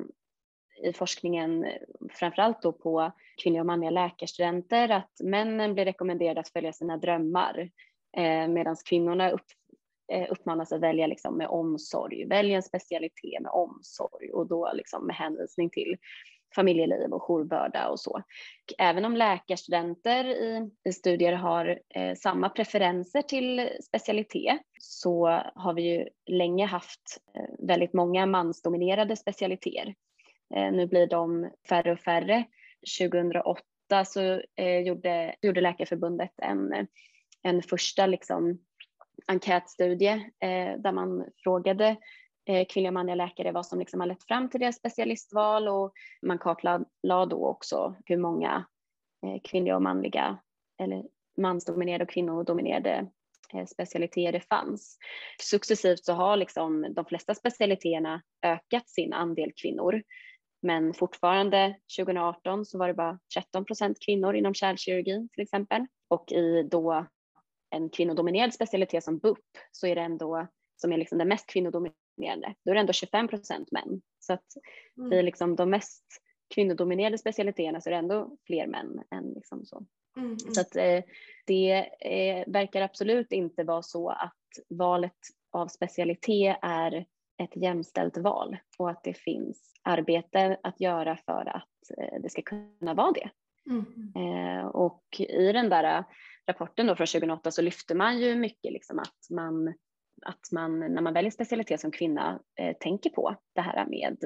i forskningen, framförallt då på kvinnliga och manliga läkarstudenter, att männen blir rekommenderade att följa sina drömmar eh, medan kvinnorna upp, eh, uppmanas att välja liksom, med omsorg, välja en specialitet med omsorg och då liksom, med hänvisning till familjeliv och jourbörda och så. Även om läkarstudenter i, i studier har eh, samma preferenser till specialitet så har vi ju länge haft eh, väldigt många mansdominerade specialiteter. Eh, nu blir de färre och färre. tjugohundraåtta så eh, gjorde, gjorde Läkarförbundet en, en första liksom, enkätstudie eh, där man frågade kvinnliga och manliga läkare vad som liksom har lett fram till deras specialistval och man kartlade då också hur många kvinnliga och manliga eller mansdominerade och kvinnodominerade specialiteter det fanns. Successivt så har liksom de flesta specialiteterna ökat sin andel kvinnor, men fortfarande tjugoarton så var det bara tretton procent kvinnor inom kärlkirurgi till exempel, och i då en kvinnodominerad specialitet som B U P så är det ändå som är liksom den mest kvinnodominerande, då är det ändå tjugofem procent män. Så att Mm. i liksom de mest kvinnodominerade specialiteterna så är det ändå fler män än liksom så. Mm, mm. Så att eh, det eh, verkar absolut inte vara så att valet av specialitet är ett jämställt val och att det finns arbete att göra för att eh, det ska kunna vara det. Mm. Eh, och i den där rapporten då från tjugohundraåtta så lyfter man ju mycket liksom att man att man när man väljer specialitet som kvinna eh, tänker på det här med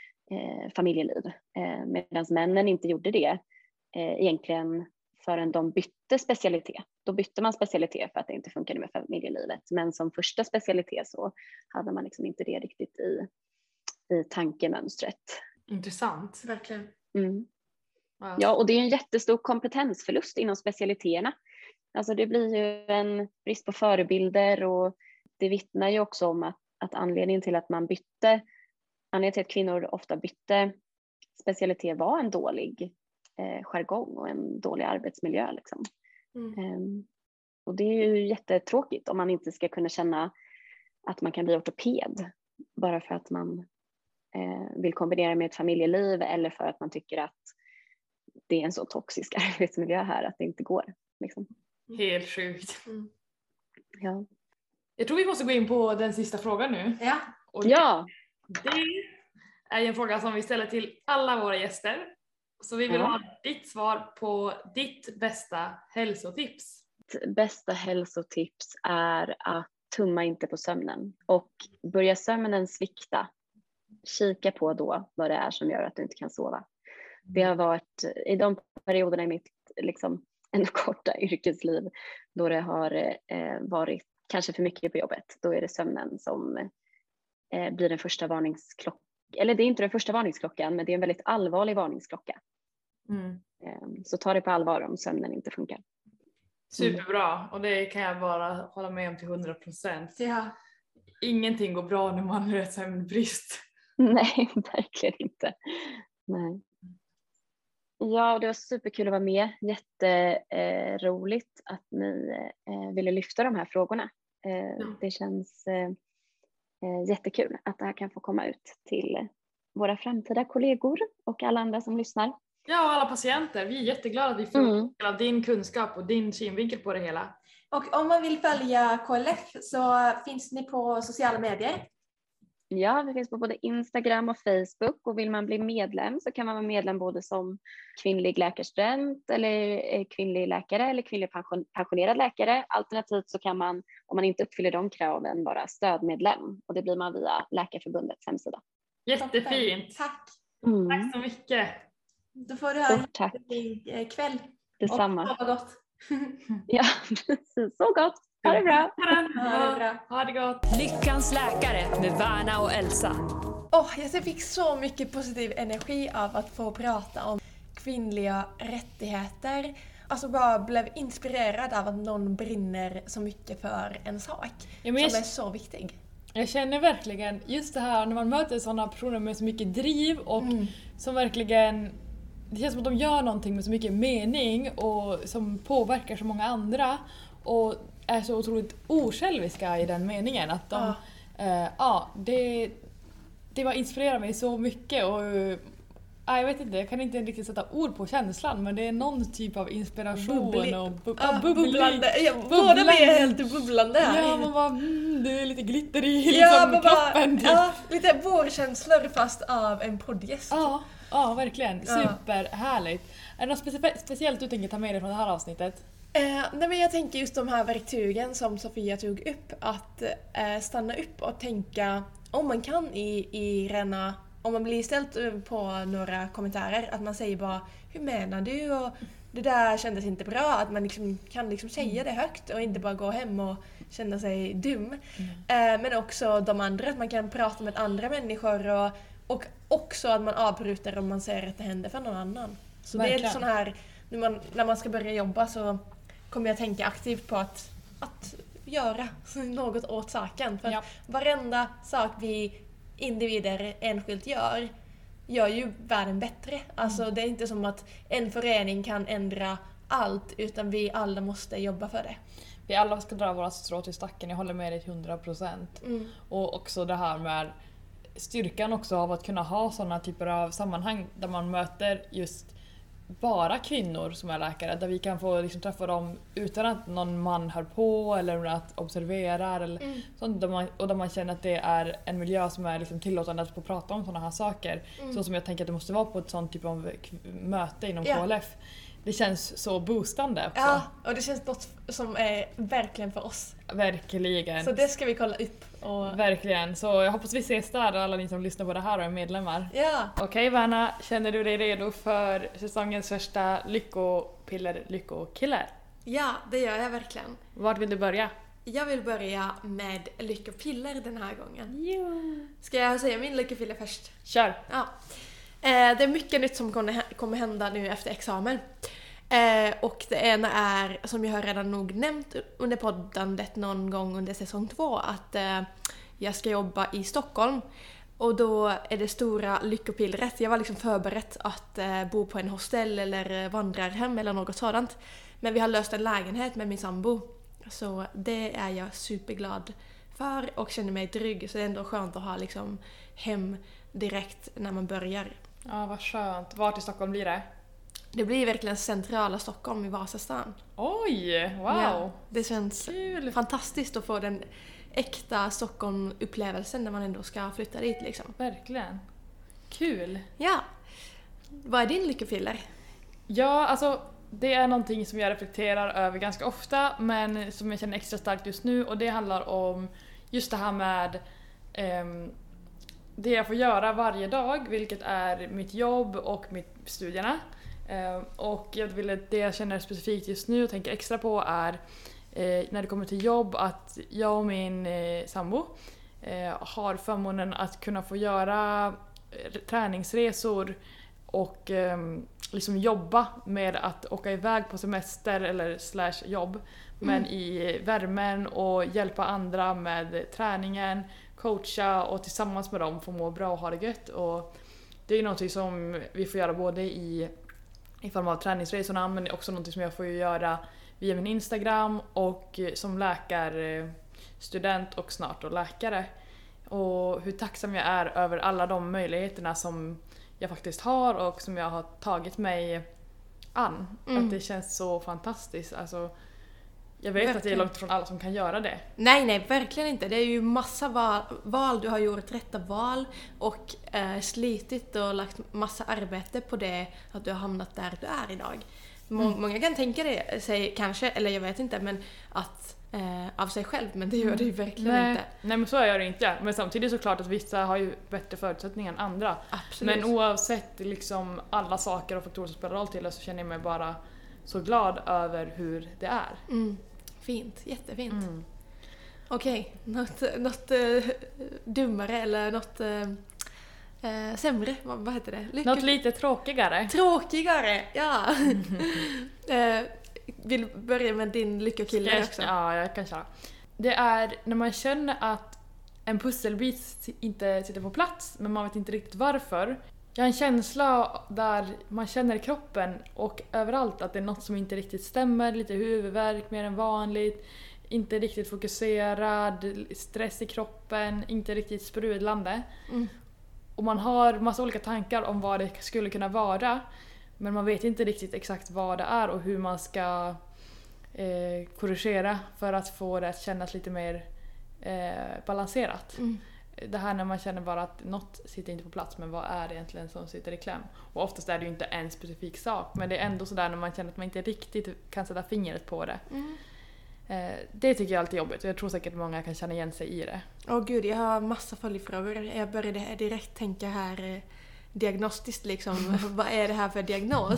eh, familjeliv. Eh, medan männen inte gjorde det eh, egentligen förrän de bytte specialitet. Då bytte man specialitet för att det inte funkade med familjelivet. Men som första specialitet så hade man liksom inte det riktigt i, i tankemönstret. Intressant. Verkligen. Mm. Ja. Ja, och det är en jättestor kompetensförlust inom specialiteterna. Alltså det blir ju en brist på förebilder och det vittnar ju också om att, att anledningen till att man bytte, anledningen till att kvinnor ofta bytte specialitet var en dålig eh, jargong och en dålig arbetsmiljö. Liksom. Mm. Um, och det är ju jättetråkigt om man inte ska kunna känna att man kan bli ortoped bara för att man eh, vill kombinera med ett familjeliv eller för att man tycker att det är en så toxisk arbetsmiljö här att det inte går. Liksom. Helt sjukt. Mm. Ja. Jag tror vi måste gå in på den sista frågan nu. Ja. Och Ja. det är en fråga som vi ställer till alla våra gäster. Så vi vill Ja. ha ditt svar på ditt bästa hälsotips. Bästa hälsotips är att tumma inte på sömnen. Och börjar sömnen svikta, kika på då vad det är som gör att du inte kan sova. Det har varit i de perioderna i mitt liksom, ändå korta yrkesliv då det har eh, varit kanske för mycket på jobbet. Då är det sömnen som eh, blir den första varningsklockan. Eller det är inte den första varningsklockan, men det är en väldigt allvarlig varningsklocka. Mm. Eh, så ta det på allvar om sömnen inte funkar. Superbra, och det kan jag bara hålla med om till hundra procent. Ja. Ingenting går bra när man har sömnbrist. Nej, verkligen inte. Nej. Ja, det var superkul att vara med. Jätteroligt att ni eh, ville lyfta de här frågorna. Eh, Ja. Det känns eh, jättekul att det här kan få komma ut till våra framtida kollegor och alla andra som lyssnar. Ja, och alla patienter. Vi är jätteglada att vi får Mm. del av din kunskap och din synvinkel på det hela. Och om man vill följa K L F så finns ni på sociala medier. Ja, vi finns på både Instagram och Facebook, och vill man bli medlem så kan man vara medlem både som kvinnlig läkarstudent eller kvinnlig läkare eller kvinnlig pension, pensionerad läkare. Alternativt så kan man, om man inte uppfyller de kraven, vara stödmedlem, och det blir man via Läkarförbundets hemsida. Jättefint. Tack. Mm. Tack så mycket. Då får du ha en Stort tack. jättefin kväll. Detsamma. Och sova gott. Ja, precis. Så gott. Ha det bra. Ha det bra. Ha det gott. Lyckans läkare med Värna och Elsa. Oh, jag fick så mycket positiv energi av att få prata om kvinnliga rättigheter. Alltså bara blev inspirerad av att någon brinner så mycket för en sak Ja, men jag, som är så viktig. jag känner verkligen just det här när man möter sådana personer med så mycket driv och Mm. som verkligen, det känns som att de gör någonting med så mycket mening och som påverkar så många andra och är så otroligt osjälviska i den meningen att de, Ja. eh, ja, det, det var inspirerar mig så mycket och ja, jag vet inte, jag kan inte riktigt sätta ord på känslan, men det är någon typ av inspiration Bubblig. och bu- Ja, ja, bubblig. bubblande. Ja, båda Bubblande. vi är helt bubblande här. Ja, man bara, mm, det är lite glitter i liksom, Ja, man bara, kroppen. Typ. ja, lite vårkänslor fast av en poddgäst. Ja, ja, verkligen. Ja. Superhärligt. Är det något speci- speciellt du tänker ta med dig från det här avsnittet? Eh, nej men jag tänker just de här verktygen som Sofia tog upp, att eh, stanna upp och tänka om man kan i, i rena, om man blir ställd på några kommentarer, att man säger bara hur menar du och det där kändes inte bra, att man liksom kan liksom säga det högt och inte bara gå hem och känna sig dum. Eh, men också de andra, att man kan prata med andra människor och, och också att man avbryter om man ser att det händer för någon annan. Så det är Verkligen. sån här, när man, när man ska börja jobba så kommer jag tänka aktivt på att, att göra något åt saken. För Ja. att varenda sak vi individer enskilt gör, gör ju världen bättre. Alltså Mm. det är inte som att en förening kan ändra allt, utan vi alla måste jobba för det. Vi alla ska dra våra strå till stacken, jag håller med dig till hundra procent. Mm. Och också det här med styrkan också av att kunna ha sådana typer av sammanhang där man möter just bara kvinnor som är läkare, där vi kan få liksom träffa dem utan att någon man hör på eller att observerar eller Mm. sånt, där man, och där man känner att det är en miljö som är liksom tillåtande att få prata om sådana här saker. Mm. Så som jag tänker att det måste vara på ett sånt typ av k- möte inom Ja. K L F. Det känns så boostande också. Ja, och det känns något som är verkligen för oss. Verkligen. Så det ska vi kolla upp. Och... Verkligen. Så jag hoppas vi ses där, alla ni som lyssnar på det här och är medlemmar. Ja. Okej Vanna, känner du dig redo för säsongens första lyckopiller, lyckokiller? ja, det gör jag verkligen. Vart vill du börja? Jag vill börja med lyckopiller den här gången. Jo. Ska jag säga min lyckopiller först? Kör! Ja. Eh, det är mycket nytt som kommer hä- kommer hända nu efter examen. Eh, och det ena är, som jag har redan nog nämnt under poddandet någon gång under säsong två, att eh, jag ska jobba i Stockholm. Och då är det stora lyckopillret. Jag var liksom förberett att eh, bo på en hostel eller vandrarhem eller något sådant. Men vi har löst en lägenhet med min sambo. Så det är jag superglad för och känner mig trygg. Så det är ändå skönt att ha liksom hem direkt när man börjar. Ja, vad skönt. Vart i Stockholm blir det? Det blir verkligen centrala Stockholm i Vasastan. Oj, wow! Ja, det känns Kul! fantastiskt att få den äkta Stockholm-upplevelsen när man ändå ska flytta dit liksom. Verkligen. Kul! Ja. Vad är din lyckopiller? Ja, alltså det är någonting som jag reflekterar över ganska ofta men som jag känner extra starkt just nu, och det handlar om just det här med ehm, det jag får göra varje dag, vilket är mitt jobb och mitt studierna. Ehm, och jag vill, det jag känner specifikt just nu och tänker extra på är eh, när det kommer till jobb, att jag och min eh, sambo eh, har förmånen att kunna få göra eh, träningsresor och ehm, liksom jobba med att åka iväg på semester eller slash jobb, men Mm. i värmen och hjälpa andra med träningen, coacha och tillsammans med dem få må bra och ha det gött. Och det är något som vi får göra både i, i form av träningsresorna, men också något som jag får göra via min Instagram och som läkarstudent och snart då läkare. Och hur tacksam jag är över alla de möjligheterna som jag faktiskt har och som jag har tagit mig an. Mm. Att det känns så fantastiskt. Alltså, Jag vet verkligen. att det är långt från alla som kan göra det. Nej, nej, verkligen inte. Det är ju massa val, val du har gjort rätta val och eh, slitit och lagt massa arbete på det att du har hamnat där du är idag. Må- Mm. Många kan tänka det sig kanske, eller jag vet inte, men att eh, av sig själv, men det gör det ju verkligen Nej. inte. Nej, men så är det inte. Men samtidigt är det såklart att vissa har ju bättre förutsättningar än andra. Absolut. Men oavsett liksom alla saker och faktorer som spelar roll till det så känner jag mig bara så glad över hur det är. Mm. Fint, jättefint. Mm. Okej, något, något eh, dummare eller något eh, eh, sämre, vad, vad heter det? Lycka- Något lite tråkigare. Tråkigare, ja. eh, vill börja med din lyckokille Jag- också. Ja, jag kan köra. Det är när man känner att en pusselbit inte sitter på plats men man vet inte riktigt varför. Jag har en känsla där man känner i kroppen och överallt att det är något som inte riktigt stämmer. Lite huvudvärk mer än vanligt. Inte riktigt fokuserad, stress i kroppen, inte riktigt sprudlande. Mm. Och man har massa olika tankar om vad det skulle kunna vara. Men man vet inte riktigt exakt vad det är och hur man ska eh, korrigera för att få det att kännas lite mer eh, balanserat. Mm. Det här när man känner bara att något sitter inte på plats, men vad är det egentligen som sitter i kläm? Och oftast är det ju inte en specifik sak, men det är ändå sådär när man känner att man inte riktigt kan sätta fingret på det. Mm. Eh, det tycker jag alltid är jobbigt och jag tror säkert många kan känna igen sig i det. Åh gud, jag har massa följdfrågor. Jag började direkt tänka här eh, diagnostiskt liksom. Vad är det här för diagnos?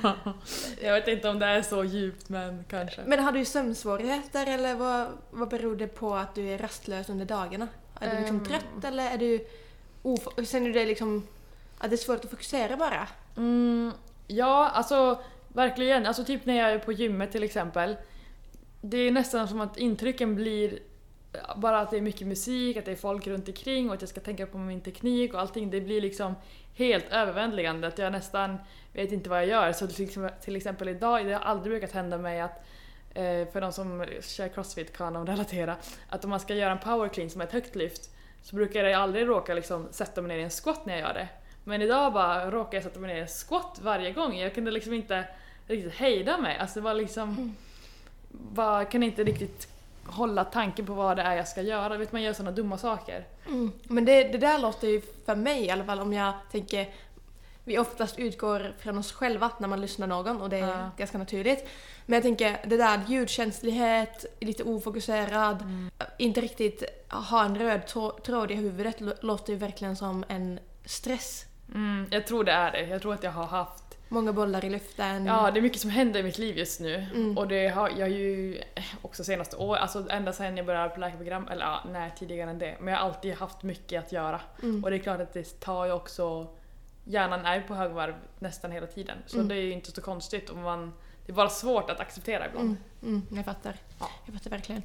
Jag vet inte om det är så djupt, men kanske. Men har du sömnsvårigheter eller vad, vad beror det på att du är rastlös under dagarna? Är du liksom Ehm. trött eller är du of- känner du dig liksom att det är svårt att fokusera bara? Mm, ja, alltså verkligen. Alltså typ när jag är på gymmet till exempel. Det är nästan som att intrycken blir bara att det är mycket musik, att det är folk runt omkring och att jag ska tänka på min teknik och allting. Det blir liksom helt överväldigande att jag nästan vet inte vad jag gör. Så till, till exempel idag, det har aldrig brukat hända mig att eh, för de som kör crossfit kan de relatera, att om man ska göra en power clean som är ett högt lyft så brukar jag aldrig råka liksom sätta mig ner i en squat när jag gör det. Men idag bara råkar jag sätta mig ner i en squat varje gång. Jag kunde liksom inte riktigt hejda mig. Alltså det var liksom Mm. bara kan inte riktigt hålla tanken på vad det är jag ska göra. Vet man gör såna dumma saker. Mm. Men det, det där låter ju för mig i alla fall, om jag tänker, vi oftast utgår från oss själva när man lyssnar någon och det är Ja. ganska naturligt. Men jag tänker, det där ljudkänslighet, lite ofokuserad, Mm. inte riktigt ha en röd tå- tråd i huvudet lå- låter ju verkligen som en stress. Mm, jag tror det är det. Jag tror att jag har haft Många bollar i luften. Ja, det är mycket som händer i mitt liv just nu. Mm. Och det har jag ju också senaste år, alltså ända sedan jag började på läkarprogram, eller ja, nej tidigare än det. Men jag har alltid haft mycket att göra. Mm. Och det är klart att det tar ju också, hjärnan är ju på högvarv nästan hela tiden. Så Mm. det är ju inte så konstigt om man, det är bara svårt att acceptera ibland. Mm, mm, jag fattar. Ja. Jag fattar verkligen.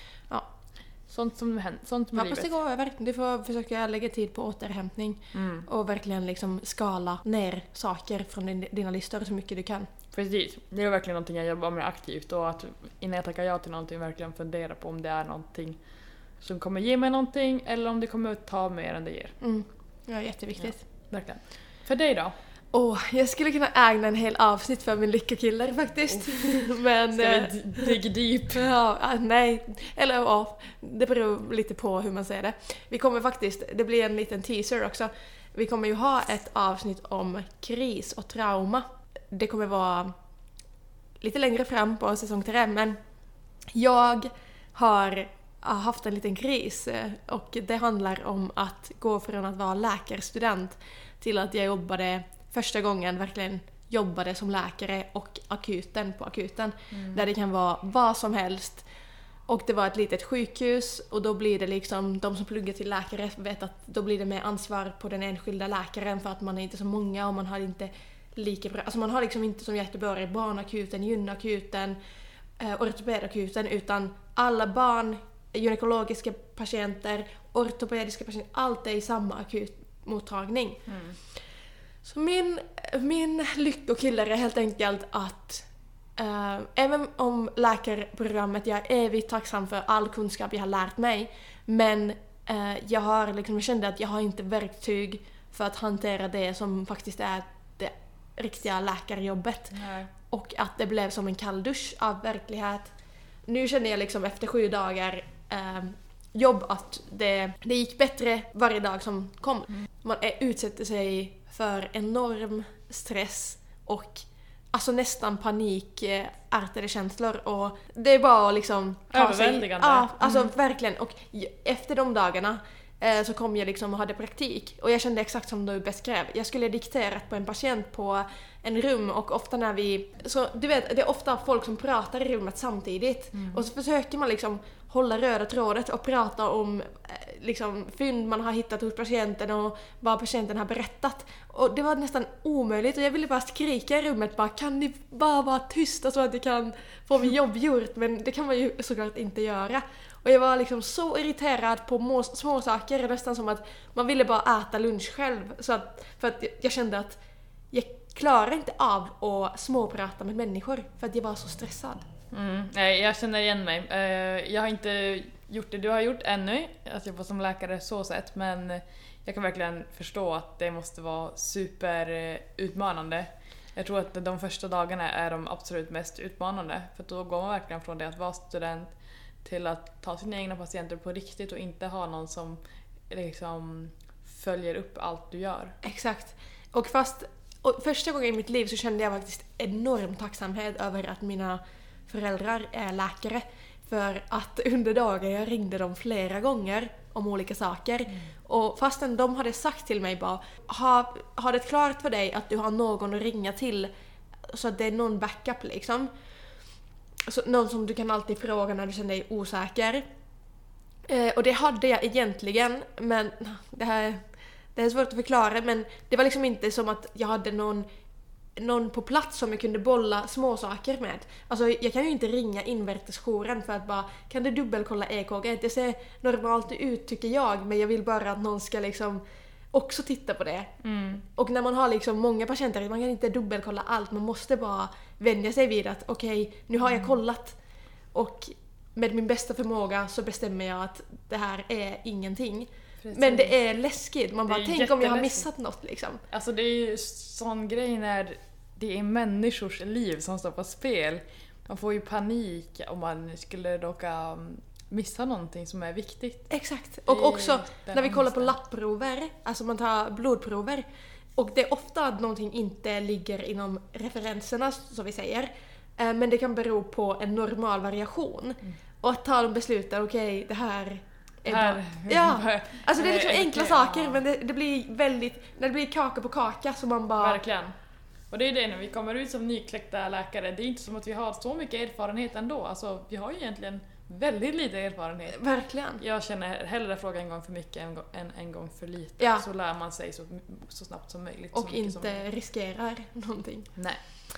Sånt som händer, sånt med Hoppas det livet. går över. Du får försöka lägga tid på återhämtning Mm. och verkligen liksom skala ner saker från din, dina listor så mycket du kan. Precis, det är verkligen någonting jag jobbar med aktivt och att innan jag tackar ja till någonting verkligen fundera på om det är någonting som kommer ge mig någonting eller om det kommer att ta mer än det ger. Mm. Ja, jätteviktigt. Verkligen. För dig då? Åh, jag skulle kunna ägna en hel avsnitt för min lyckokiller faktiskt. Men... Ska eh, vi d- dig deep? Ja, ah, nej. Eller ja, det beror lite på hur man säger det. Vi kommer faktiskt, det blir en liten teaser också. Vi kommer ju ha ett avsnitt om kris och trauma. Det kommer vara lite längre fram på säsong tre, men jag har haft en liten kris eh, och det handlar om att gå från att vara läkarstudent till att jag jobbade första gången verkligen jobbade som läkare och akuten på akuten. Mm. Där det kan vara vad som helst. Och det var ett litet sjukhus och då blir det liksom, de som pluggar till läkare vet att då blir det mer ansvar på den enskilda läkaren för att man är inte så många och man har inte lika bra, alltså man har liksom inte som Göteborg barnakuten, gynakuten, eh, ortopedakuten utan alla barn, gynekologiska patienter, ortopediska patienter, allt är i samma akutmottagning. Mm. Så min, min lyckokiller är helt enkelt att uh, även om läkarprogrammet, jag är evigt tacksam för all kunskap jag har lärt mig, men uh, jag har liksom, jag kände att jag har inte verktyg för att hantera det som faktiskt är det riktiga läkarjobbet. Nej. Och att det blev som en kalldusch av verklighet nu känner jag liksom efter sju dagar eh, jobb att det, det gick bättre varje dag som kom. Mm. Man är, utsätter sig för enorm stress och alltså nästan panikartade känslor och det är bara att liksom ta sig... Överväldigande. Ja, alltså mm. verkligen. Och efter de dagarna eh, så kom jag liksom och hade praktik och jag kände exakt som du beskrev. Jag skulle dikterat på en patient på en rum och ofta när vi... Så du vet, det är ofta folk som pratar i rummet samtidigt mm. och så försöker man liksom hålla röda trådet och prata om liksom, fynd man har hittat hos patienten och vad patienten har berättat. Och det var nästan omöjligt och jag ville bara skrika i rummet bara, kan ni bara vara tysta så att jag kan få min jobb gjort? Men det kan man ju såklart inte göra. Och jag var liksom så irriterad på må- små saker, nästan som att man ville bara äta lunch själv. Så att, för att jag kände att jag klarar inte av att småprata med människor för att jag var så stressad. Mm, nej, jag känner igen mig. Uh, jag har inte gjort det du har gjort ännu, att jobba som läkare så sett, men jag kan verkligen förstå att det måste vara superutmanande. Jag tror att de första dagarna är de absolut mest utmanande, för då går man verkligen från det att vara student till att ta sina egna patienter på riktigt och inte ha någon som liksom följer upp allt du gör. Exakt. Och fast och första gången i mitt liv så kände jag faktiskt enorm tacksamhet över att mina föräldrar är läkare, för att under dagen jag ringde dem flera gånger om olika saker mm. och fastän de hade sagt till mig bara ha, ha det klart för dig att du har någon att ringa till så att det är någon backup liksom, så, någon som du kan alltid fråga när du känner dig osäker eh, och det hade jag egentligen, men det här det är svårt att förklara, men det var liksom inte som att jag hade någon någon på plats som jag kunde bolla små saker med. Alltså jag kan ju inte ringa invärtesjouren för att bara, kan du dubbelkolla E K G? Det ser normalt ut tycker jag, men jag vill bara att någon ska liksom också titta på det. Mm. Och när man har liksom många patienter, man kan inte dubbelkolla allt, man måste bara vänja sig vid att okej, okay, nu har jag kollat och med min bästa förmåga så bestämmer jag att det här är ingenting. Precis. Men det är läskigt, man bara tänk om jag har missat något liksom. Alltså det är ju sån grej när det är människors liv som står på spel. Man får ju panik om man skulle råka missa någonting som är viktigt. Exakt, och också när vi kollar på lappprover, alltså man tar blodprover och det är ofta att någonting inte ligger inom referenserna som vi säger, men det kan bero på en normal variation mm. och att ta de besluten, okej okay, det här Här. Ja, alltså det är liksom enkla saker men det, det blir väldigt, när det blir kaka på kaka så man bara... Verkligen. Och det är det när vi kommer ut som nykläckta läkare, det är inte som att vi har så mycket erfarenhet ändå. Alltså vi har ju egentligen väldigt lite erfarenhet. Verkligen. Jag känner hellre fråga en gång för mycket än en, en gång för lite. Ja. Så lär man sig så, så snabbt som möjligt. Och inte riskerar någonting. Nej.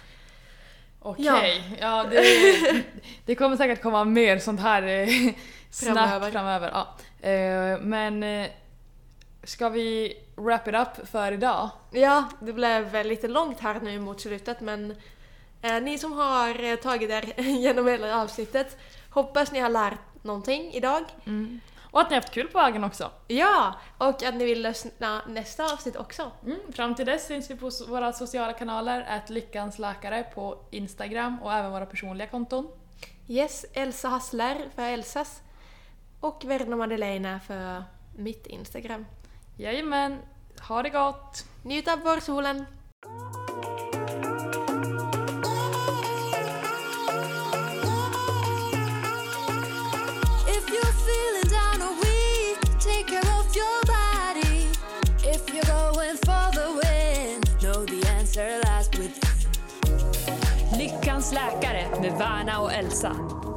Okej, okay. ja, ja det, det kommer säkert komma mer sånt här eh, snack framöver. framöver. Ja. Eh, men eh, ska vi wrap it up för idag? Ja, det blev lite långt här nu mot slutet, men eh, ni som har eh, tagit er genom hela avsnittet, hoppas ni har lärt någonting idag. Mm. Och att ni har haft kul på vägen också. Ja, och att ni vill lyssna nästa avsnitt också. Mm, fram till dess syns vi på våra sociala kanaler, att Lyckans läkare på Instagram och även våra personliga konton. Yes, Elsa Hassler för Elsas och Verna Madeleine för mitt Instagram. Jajamän, ha det gott! Njut av vårsolen! Lyckans läkare med Verna och Elsa.